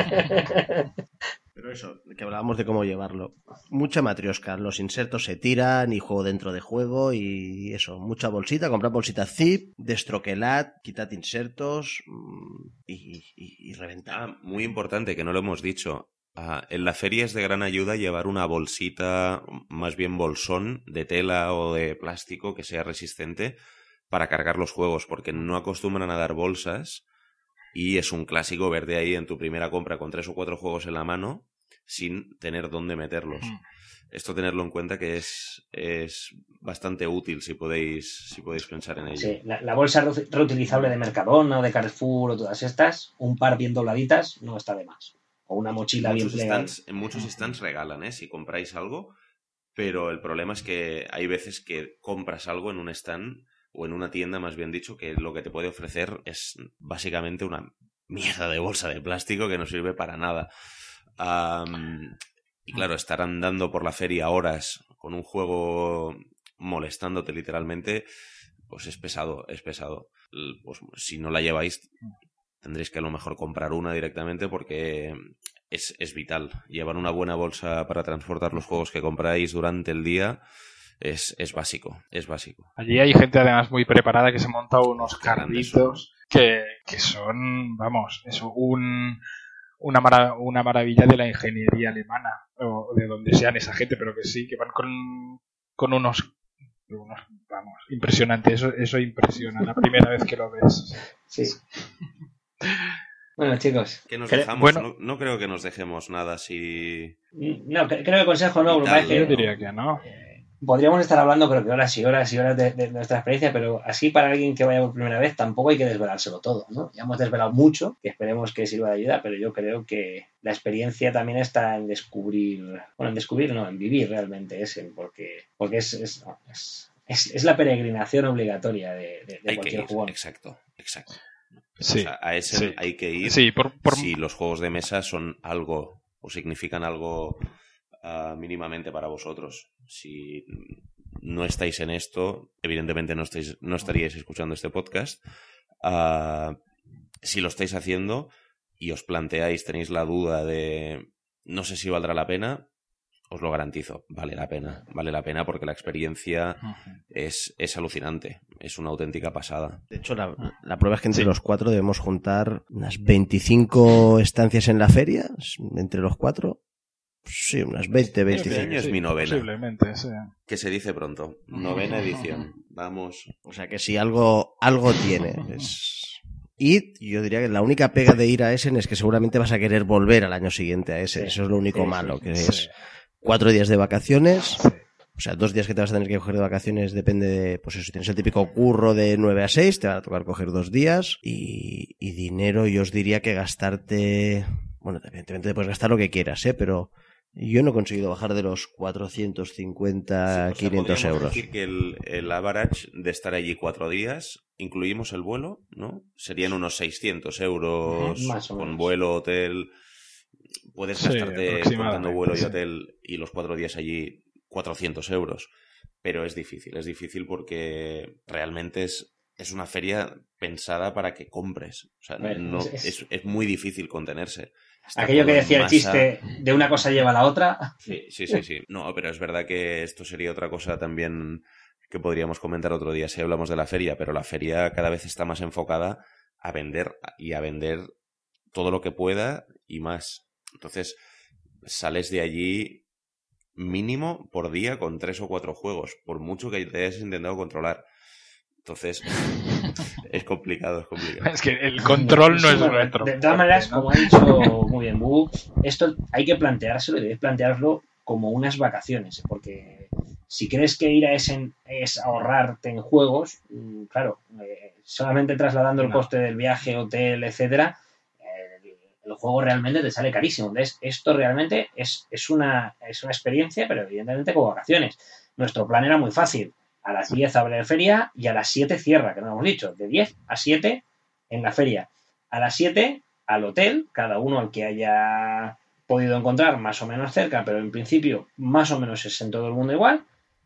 vale. Pero eso, que hablábamos de cómo llevarlo. Mucha matrioska, los insertos se tiran y juego dentro de juego y eso, mucha bolsita, comprad bolsita zip, destroquelad, quitad insertos y, y, y reventad. Ah, muy importante, que no lo hemos dicho. Ah, en la feria es de gran ayuda llevar una bolsita, más bien bolsón, de tela o de plástico que sea resistente para cargar los juegos, porque no acostumbran a dar bolsas y es un clásico verte ahí en tu primera compra con tres o cuatro juegos en la mano sin tener dónde meterlos. Mm. Esto tenerlo en cuenta que es, es bastante útil si podéis, si podéis pensar en ello. Sí, la, la bolsa reutilizable de Mercadona o de Carrefour o todas estas, un par bien dobladitas, no está de más. O una mochila bien plegada. En muchos stands regalan, ¿eh? Si compráis algo, pero el problema es que hay veces que compras algo en un stand o en una tienda, más bien dicho, que lo que te puede ofrecer es básicamente una mierda de bolsa de plástico que no sirve para nada. Um, y claro, estar andando por la feria horas con un juego molestándote literalmente pues es pesado, es pesado. Pues si no la lleváis, tendréis que a lo mejor comprar una directamente porque es, es vital. Llevar una buena bolsa para transportar los juegos que compráis durante el día es, es básico, es básico. Allí hay gente además muy preparada que se monta unos carritos que, que son, vamos, eso, un... Una, mara- una maravilla de la ingeniería alemana, o de donde sean esa gente, pero que sí, que van con, con unos, unos, vamos, impresionante, eso, eso impresiona la primera vez que lo ves. Sí. Bueno, chicos. ¿Qué nos cre- dejamos? bueno. no, no creo que nos dejemos nada si... No, cre- creo que consejo no, porque Vital, parece que Yo diría que no. podríamos estar hablando creo que horas y horas y horas de, de nuestra experiencia, pero así para alguien que vaya por primera vez tampoco hay que desvelárselo todo, ¿no? Ya hemos desvelado mucho, que esperemos que sirva de ayuda, pero yo creo que la experiencia también está en descubrir, bueno, en descubrir, no, en vivir realmente ese, porque, porque es, es, no, es, es, es la peregrinación obligatoria de, de, de Hay que cualquier ir, jugón. exacto, exacto. Sí, o sea, a ese sí. hay que ir Sí, por, por... si los juegos de mesa son algo o significan algo uh, mínimamente para vosotros. Si no estáis en esto, evidentemente no, estáis, no estaríais escuchando este podcast. Uh, si lo estáis haciendo y os planteáis, tenéis la duda de no sé si valdrá la pena, os lo garantizo, vale la pena. Vale la pena porque la experiencia uh-huh. es, es alucinante, es una auténtica pasada. De hecho, la, la prueba es que entre sí. los cuatro debemos juntar unas veinticinco estancias en la feria, entre los cuatro. Sí, unas veinte, veinticinco. Este año es sí, mi novena. Posiblemente, sí. Que se dice pronto. Novena edición. Vamos. O sea que si algo, algo tiene. Es... Y yo diría que la única pega de ir a Essen es que seguramente vas a querer volver al año siguiente a Essen. Sí, eso es lo único sí, malo, que sí. es cuatro días de vacaciones. Sí. O sea, dos días que te vas a tener que coger de vacaciones depende de, pues eso, si tienes el típico curro de nueve a seis, te van a tocar coger dos días. Y, y dinero, yo os diría que gastarte... Bueno, evidentemente puedes gastar lo que quieras, ¿eh? Pero... Yo no he conseguido bajar de los cuatrocientos cincuenta, sí, o sea, quinientos euros. Decir que el, el average de estar allí cuatro días, incluimos el vuelo, ¿no? Serían unos seiscientos euros más o con menos. Vuelo, hotel. Puedes sí, gastarte contando vuelo y sí. hotel y los cuatro días allí cuatrocientos euros. Pero es difícil, es difícil porque realmente es, es una feria pensada para que compres. O sea, ver, no, es, es, es muy difícil contenerse. Está aquello que decía el chiste, de una cosa lleva a la otra. Sí, sí, sí, sí. No, pero es verdad que esto sería otra cosa también que podríamos comentar otro día si hablamos de la feria, pero la feria cada vez está más enfocada a vender y a vender todo lo que pueda y más. Entonces, sales de allí mínimo por día con tres o cuatro juegos, por mucho que te hayas intentado controlar. Entonces, es complicado, es complicado. Es que el control no es nuestro. De todas maneras, como ha dicho muy bien Bubu, esto hay que planteárselo y debes plantearlo como unas vacaciones, porque si crees que ir a Essen es ahorrarte en juegos, claro, eh, solamente trasladando el no. coste del viaje, hotel, etcétera, eh, el juego realmente te sale carísimo. Entonces, esto realmente es, es, una, es una experiencia, pero evidentemente como vacaciones. Nuestro plan era muy fácil. A las diez abre la feria y a las siete cierra, que no lo hemos dicho. De diez a siete en la feria. A las siete al hotel, cada uno al que haya podido encontrar más o menos cerca, pero en principio más o menos es en todo el mundo igual.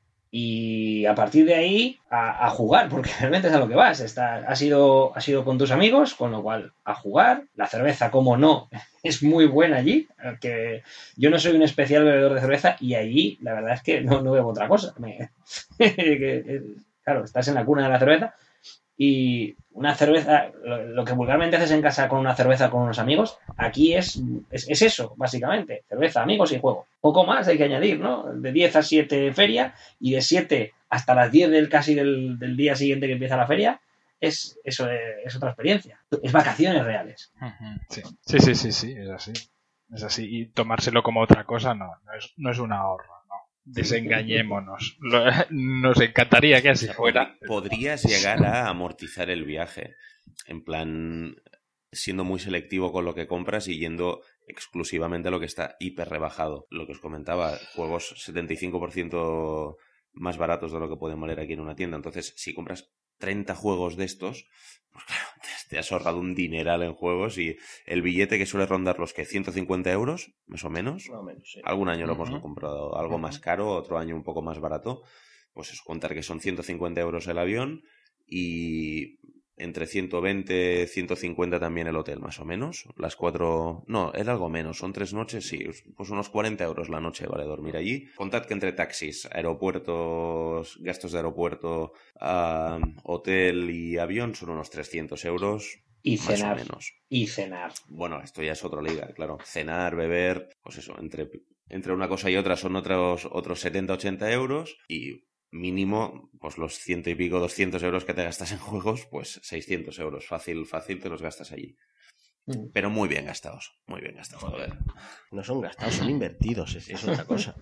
Y a partir de ahí a, a jugar, porque realmente es a lo que vas. Está, has, ido, has ido con tus amigos, con lo cual a jugar. La cerveza, como no, es muy buena allí. Que yo no soy un especial bebedor de cerveza y allí la verdad es que no, no bebo otra cosa. Me, que, claro, estás en la cuna de la cerveza y una cerveza, lo, lo que vulgarmente haces en casa con una cerveza con unos amigos, aquí es, es, es eso, básicamente. Cerveza, amigos y juego. Poco más hay que añadir, ¿no? De diez a siete feria y de siete hasta las diez del casi del, del día siguiente que empieza la feria, es, eso es, es otra experiencia. Es vacaciones reales. Sí, sí, sí, sí, sí, es así. Es así. Y tomárselo como otra cosa no, no es, no es un ahorro. Desengañémonos. Lo, nos encantaría que así fuera. Podrías llegar a amortizar el viaje. En plan, siendo muy selectivo con lo que compras y yendo exclusivamente a lo que está hiper rebajado. Lo que os comentaba, juegos setenta y cinco por ciento más baratos de lo que pueden valer aquí en una tienda. Entonces, si compras treinta juegos de estos, pues claro, te has ahorrado un dineral en juegos y el billete que suele rondar los que ciento cincuenta euros, más o menos. Más o menos, sí. Algún año lo Uh-huh. hemos comprado algo uh-huh. más caro, otro año un poco más barato. Pues es contar que son ciento cincuenta euros el avión y entre ciento veinte, ciento cincuenta también el hotel, más o menos. Las cuatro... No, era algo menos. Son tres noches, sí. Pues unos cuarenta euros la noche vale dormir allí. Contad que entre taxis, aeropuertos, gastos de aeropuerto, uh, hotel y avión son unos trescientos euros. Y cenar. Más o menos. Y cenar. Bueno, esto ya es otra liga, claro. Cenar, beber, pues eso, entre, entre una cosa y otra son otros, otros setenta, ochenta euros y... mínimo, pues los ciento y pico, doscientos euros que te gastas en juegos, pues seiscientos euros. Fácil, fácil te los gastas allí. Mm. Pero muy bien gastados. Muy bien gastados, joder. No son gastados, son invertidos. Es, es otra cosa.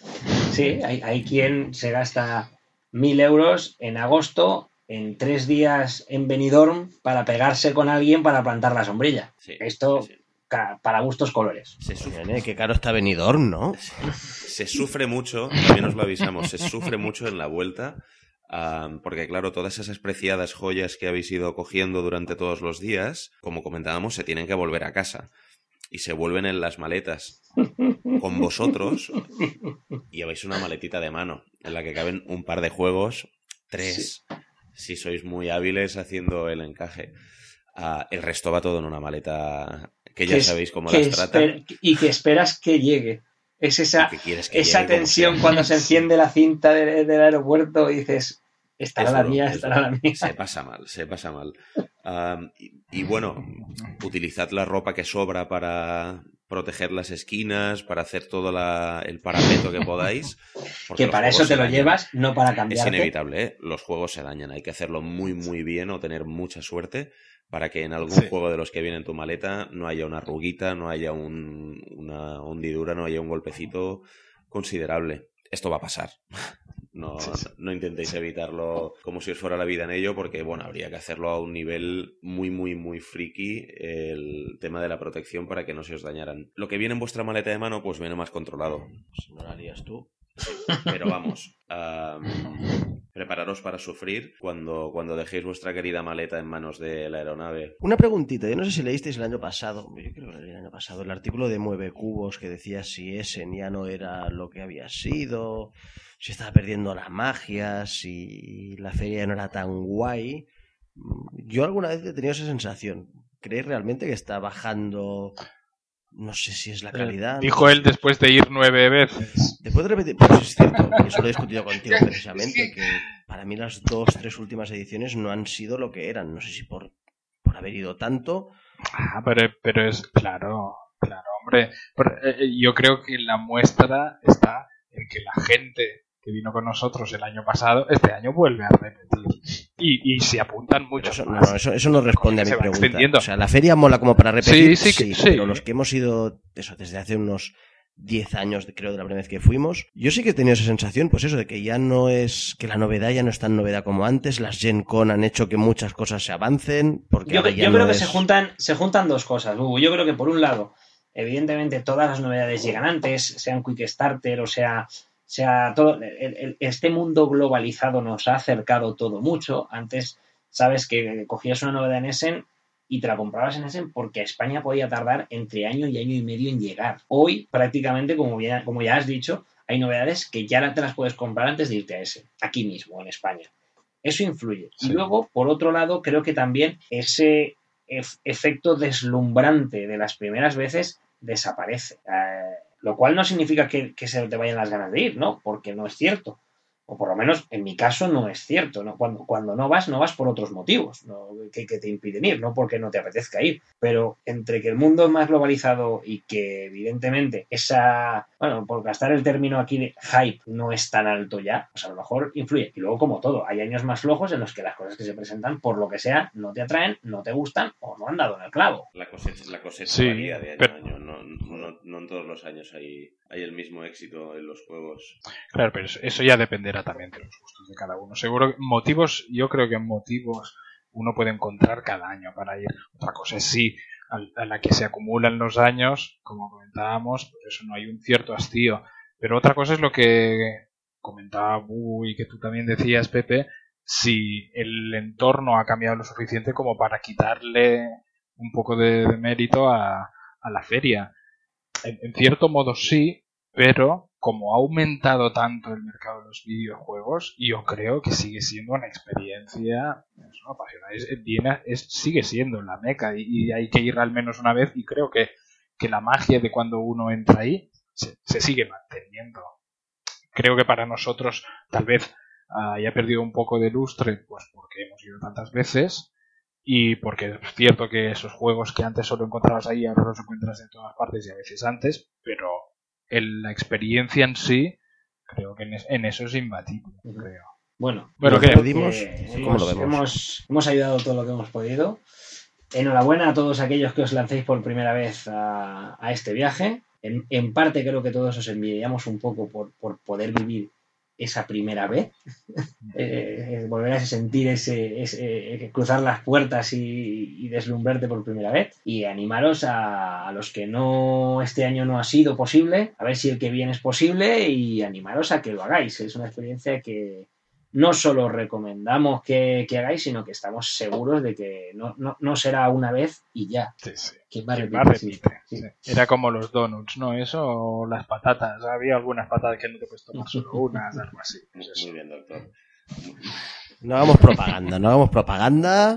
Sí, hay, hay quien se gasta mil euros en agosto, en tres días en Benidorm, para pegarse con alguien para plantar la sombrilla. Sí, Esto... Sí. Para gustos colores. Se sufre, qué caro está Benidorm, ¿no? Se sufre mucho, también os lo avisamos, se sufre mucho en la vuelta, um, porque claro, todas esas preciadas joyas que habéis ido cogiendo durante todos los días, como comentábamos, se tienen que volver a casa. Y se vuelven en las maletas con vosotros y lleváis una maletita de mano en la que caben un par de juegos, tres, sí. Si sois muy hábiles haciendo el encaje. Uh, el resto va todo en una maleta que ya que sabéis cómo las tratan. Y que esperas que llegue. Es esa, que que esa llegue tensión cuando se enciende la cinta de, del aeropuerto y dices, estará la mía, estará la mía. Se pasa mal, se pasa mal. Um, y, y bueno, utilizad la ropa que sobra para proteger las esquinas, para hacer todo la, el parapeto que podáis. Que para eso te lo dañan. Llevas, no para cambiarte. Es inevitable, ¿eh? Los juegos se dañan. Hay que hacerlo muy, muy bien o tener mucha suerte para que en algún sí. juego de los que viene en tu maleta no haya una arruguita, no haya un, una hundidura, no haya un golpecito considerable. Esto va a pasar. No, sí, sí. no intentéis evitarlo como si os fuera la vida en ello, porque bueno, habría que hacerlo a un nivel muy, muy, muy friki, el tema de la protección para que no se os dañaran. Lo que viene en vuestra maleta de mano, pues viene más controlado. Si no lo harías tú. Pero vamos, um, prepararos para sufrir cuando, cuando dejéis vuestra querida maleta en manos de la aeronave. Una preguntita, yo no sé si leísteis el año pasado, yo creo que lo leí el año pasado, el artículo de Mueve Cubos que decía si Essen ya no era lo que había sido, si estaba perdiendo la magia, si la feria no era tan guay. Yo alguna vez he tenido esa sensación. ¿Creéis realmente que está bajando? No sé si es la calidad. Eh, dijo él después de ir nueve veces. Después de repetir, pues es cierto, y eso lo he discutido contigo precisamente, que para mí las dos, tres últimas ediciones no han sido lo que eran. No sé si por, por haber ido tanto. Ah, pero, pero es claro, claro, hombre. Pero, eh, yo creo que la muestra está en que la gente que vino con nosotros el año pasado, este año vuelve a repetir. Y, y se apuntan muchos eso, más. No, eso, eso no responde a mi pregunta. O sea, la feria mola como para repetir, sí, sí, sí, sí, pero los que hemos ido eso desde hace unos diez años, creo, de la primera vez que fuimos, yo sí que he tenido esa sensación, pues eso, de que ya no es, que la novedad ya no es tan novedad como antes, las Gen Con han hecho que muchas cosas se avancen, porque yo, ahora ya yo no creo que es... se juntan, se juntan dos cosas, Hugo. Yo creo que por un lado, evidentemente todas las novedades llegan antes, sean Quick Starter o sea... O sea, todo el, el, este mundo globalizado nos ha acercado todo mucho. Antes, sabes que cogías una novedad en Essen y te la comprabas en Essen porque a España podía tardar entre año y año y medio en llegar. Hoy, prácticamente, como ya, como ya has dicho, hay novedades que ya te las puedes comprar antes de irte a Essen, aquí mismo, en España. Eso influye. Sí. Y luego, por otro lado, creo que también ese ef- efecto deslumbrante de las primeras veces desaparece. Eh, Lo cual no significa que, que se te vayan las ganas de ir, ¿no? Porque no es cierto. O por lo menos en mi caso no es cierto, ¿no? Cuando, cuando no vas, no vas por otros motivos, ¿no? que, que te impiden ir, no porque no te apetezca ir. Pero entre que el mundo es más globalizado y que evidentemente esa, bueno, por gastar el término aquí de hype no es tan alto ya, pues a lo mejor influye. Y luego, como todo, hay años más flojos en los que las cosas que se presentan, por lo que sea, no te atraen, no te gustan o no han dado en el clavo. La cosecha, la cosecha sí, varía de año pero... a año, no, no, no en todos los años hay, hay el mismo éxito en los juegos. Claro, pero eso ya dependerá también de los gustos de cada uno. Seguro que motivos, yo creo que motivos uno puede encontrar cada año para ir. Otra cosa es sí, a la que se acumulan los años, como comentábamos, pues eso no hay un cierto hastío. Pero otra cosa es lo que comentaba Bu y que tú también decías, Pepe, si el entorno ha cambiado lo suficiente como para quitarle un poco de, de mérito a, a la feria. En, en cierto modo sí, pero como ha aumentado tanto el mercado de los videojuegos, yo creo que sigue siendo una experiencia, es una apasionante. Es, Viena es, sigue siendo la meca y, y hay que ir al menos una vez, y creo que, que la magia de cuando uno entra ahí se, se sigue manteniendo. Creo que para nosotros tal vez uh, haya perdido un poco de lustre, pues porque hemos ido tantas veces y porque es cierto que esos juegos que antes solo encontrabas ahí ahora los encuentras en todas partes y a veces antes, pero el, la experiencia en sí creo que en, es, en eso es imbatible, creo. Bueno, bueno ¿qué pedimos? ¿Cómo lo vemos? Hemos, hemos ayudado todo lo que hemos podido. Enhorabuena a todos aquellos que os lancéis por primera vez a, a este viaje. En, en parte creo que todos os envidiamos un poco por, por poder vivir esa primera vez, eh, volver a sentir ese, ese eh, cruzar las puertas y, y deslumbrarte por primera vez, y animaros a, a los que no este año no ha sido posible, a ver si el que viene es posible, y animaros a que lo hagáis. Es una experiencia que no solo recomendamos que, que hagáis, sino que estamos seguros de que no, no, no será una vez y ya. Sí, sí. Que va a repite, repetir, sí, sí. Sí. Era como los donuts, ¿no? Eso o las patatas. Había algunas patatas que no te puedes tomar solo unas, algo así. Pues eso. Muy bien, doctor. No hagamos propaganda, no hagamos propaganda.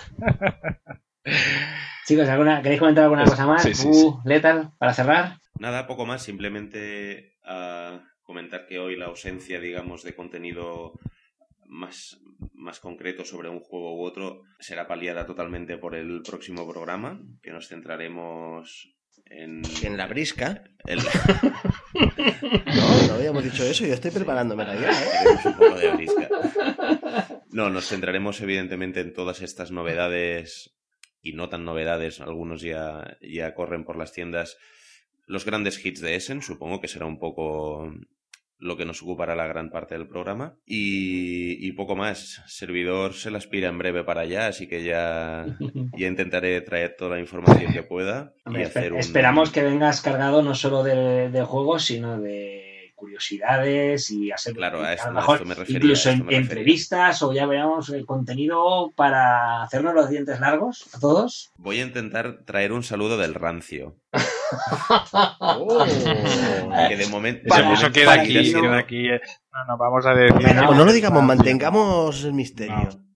Chicos, ¿alguna, ¿queréis comentar alguna cosa más? Sí, sí, uh, sí. Lethal, para cerrar. Nada, poco más. Simplemente uh, comentar que hoy la ausencia, digamos, de contenido más, más concreto sobre un juego u otro será paliada totalmente por el próximo programa, que nos centraremos en... En la brisca. El... No, no habíamos dicho eso, yo estoy preparándome la ya, ¿eh? Queremos un poco de brisca. No, nos centraremos evidentemente en todas estas novedades y no tan novedades, algunos ya, ya corren por las tiendas. Los grandes hits de Essen, supongo que será un poco lo que nos ocupará la gran parte del programa. Y, y poco más. Servidor se la aspira en breve para allá, así que ya, ya intentaré traer toda la información que pueda. Hombre, y hacer un... Esperamos que vengas cargado no solo de, de juegos, sino de curiosidades y hacer, claro, a, esto, a lo mejor a esto me refería, incluso a esto en, me refería. entrevistas, o ya veamos el contenido para hacernos los dientes largos a todos. Voy a intentar traer un saludo del rancio. Oh. Que de momento, Eso, de eso momento queda seguirá aquí, siendo- queda aquí. eh. No, no, vamos a decir. No, No, no lo digamos, mantengamos el misterio. No.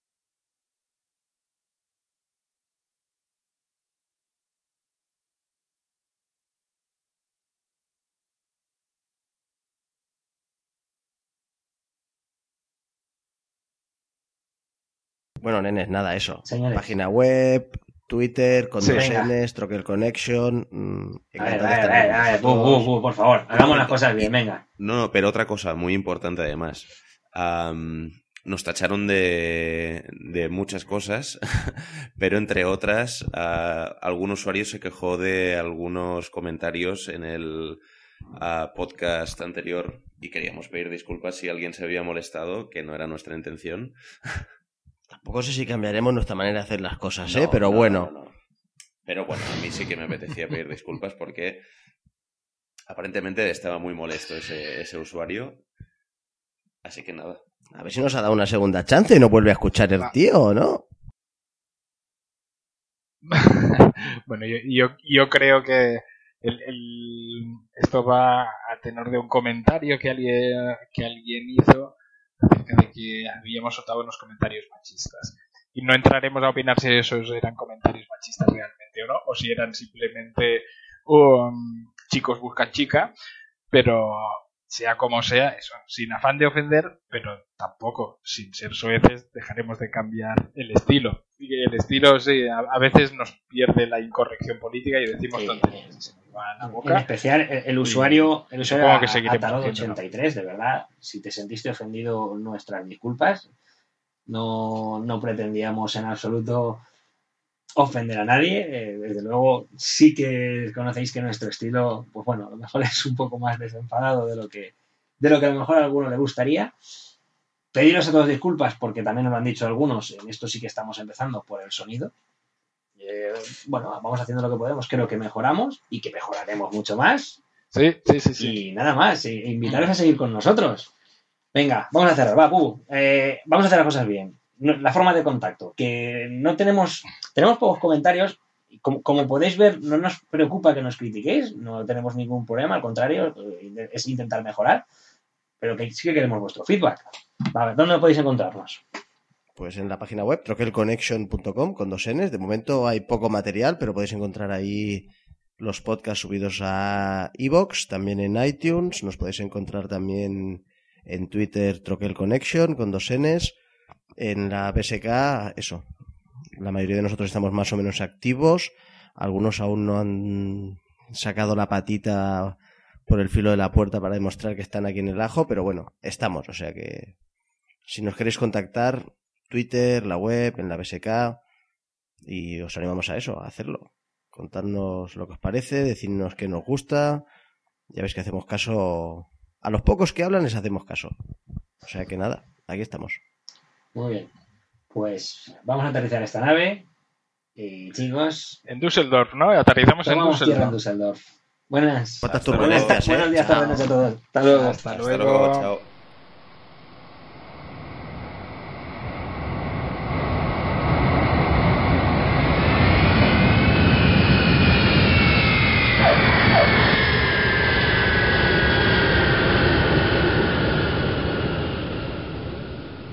Bueno, nenes, nada, eso. Señores. Página web, Twitter, con Sí, dos venga. Ns, Troquel Connection. mmm, A ver, encantado a de ver, estar a ver, con a ver, bu, vosotros. bu, bu, por favor, hagamos las cosas bien, venga. No, no, pero otra cosa muy importante además. Am, nos tacharon de, de muchas cosas, pero entre otras, ah, algún usuario se quejó de algunos comentarios en el ah, podcast anterior y queríamos pedir disculpas si alguien se había molestado, que no era nuestra intención. Tampoco sé si cambiaremos nuestra manera de hacer las cosas, ¿eh? No, Pero no, bueno. no, no. Pero bueno, a mí sí que me apetecía pedir disculpas porque aparentemente estaba muy molesto ese, ese usuario. Así que nada. A ver si nos ha dado una segunda chance y nos vuelve a escuchar el tío, ¿no? Bueno, yo, yo, yo creo que el, el, esto va a tenor de un comentario que alguien, que alguien hizo acerca de que habíamos soltado unos comentarios machistas. Y no entraremos a opinar si esos eran comentarios machistas realmente o no, o si eran simplemente um, chicos buscan chica, pero sea como sea, eso, sin afán de ofender, pero tampoco, sin ser soeces, dejaremos de cambiar el estilo. Y el estilo, sí, a, a veces nos pierde la incorrección política y decimos Sí. tonterías y se nos va a la En boca. especial el, el usuario, el usuario supongo que a- seguiremos Atarod haciéndolo. ochenta y tres, de verdad, si te sentiste ofendido, nuestras disculpas. No, no pretendíamos en absoluto ofender a nadie. Eh, desde luego, sí que conocéis que nuestro estilo, pues bueno, a lo mejor es un poco más desenfadado de lo que, de lo que a lo mejor a alguno le gustaría. Pediros a todos disculpas porque también nos lo han dicho algunos. En esto sí que estamos empezando por el sonido. Eh, bueno, vamos haciendo lo que podemos. Creo que mejoramos y que mejoraremos mucho más. Sí, sí, sí, sí. Y nada más, e invitaros a seguir con nosotros. Venga, vamos a cerrar, va, Pubu. Eh, vamos a hacer las cosas bien. No- La forma de contacto, que no tenemos, tenemos pocos comentarios, Como, como podéis ver, no nos preocupa que nos critiquéis, no tenemos ningún problema, al contrario, es intentar mejorar, pero que sí que queremos vuestro feedback. A ver, ¿dónde podéis encontrarnos? Pues en la página web, troquel connection punto com, con dos Ns. De momento hay poco material, pero podéis encontrar ahí los podcasts subidos a iVoox, también en iTunes. Nos podéis encontrar también en Twitter, Troquel Connection, con dos Ns. En la B S K, eso. La mayoría de nosotros estamos más o menos activos. Algunos aún no han sacado la patita por el filo de la puerta para demostrar que están aquí en el ajo, pero bueno, estamos. O sea que si nos queréis contactar, Twitter, la web, en la B S K, y os animamos a eso, a hacerlo. Contadnos lo que os parece, decidnos qué nos gusta. Ya veis que hacemos caso. A los pocos que hablan les hacemos caso. O sea que nada, aquí estamos. Muy bien. Pues vamos a aterrizar esta nave. Y chicos. En Düsseldorf, ¿no? Aterrizamos en Tomamos tierra en Düsseldorf. Düsseldorf. Buenas. Cuántas Hasta turbulencias, Buenas, ¿eh? buenos días, Chao. tardes a todos. Hasta luego. Hasta Hasta luego. luego, chao.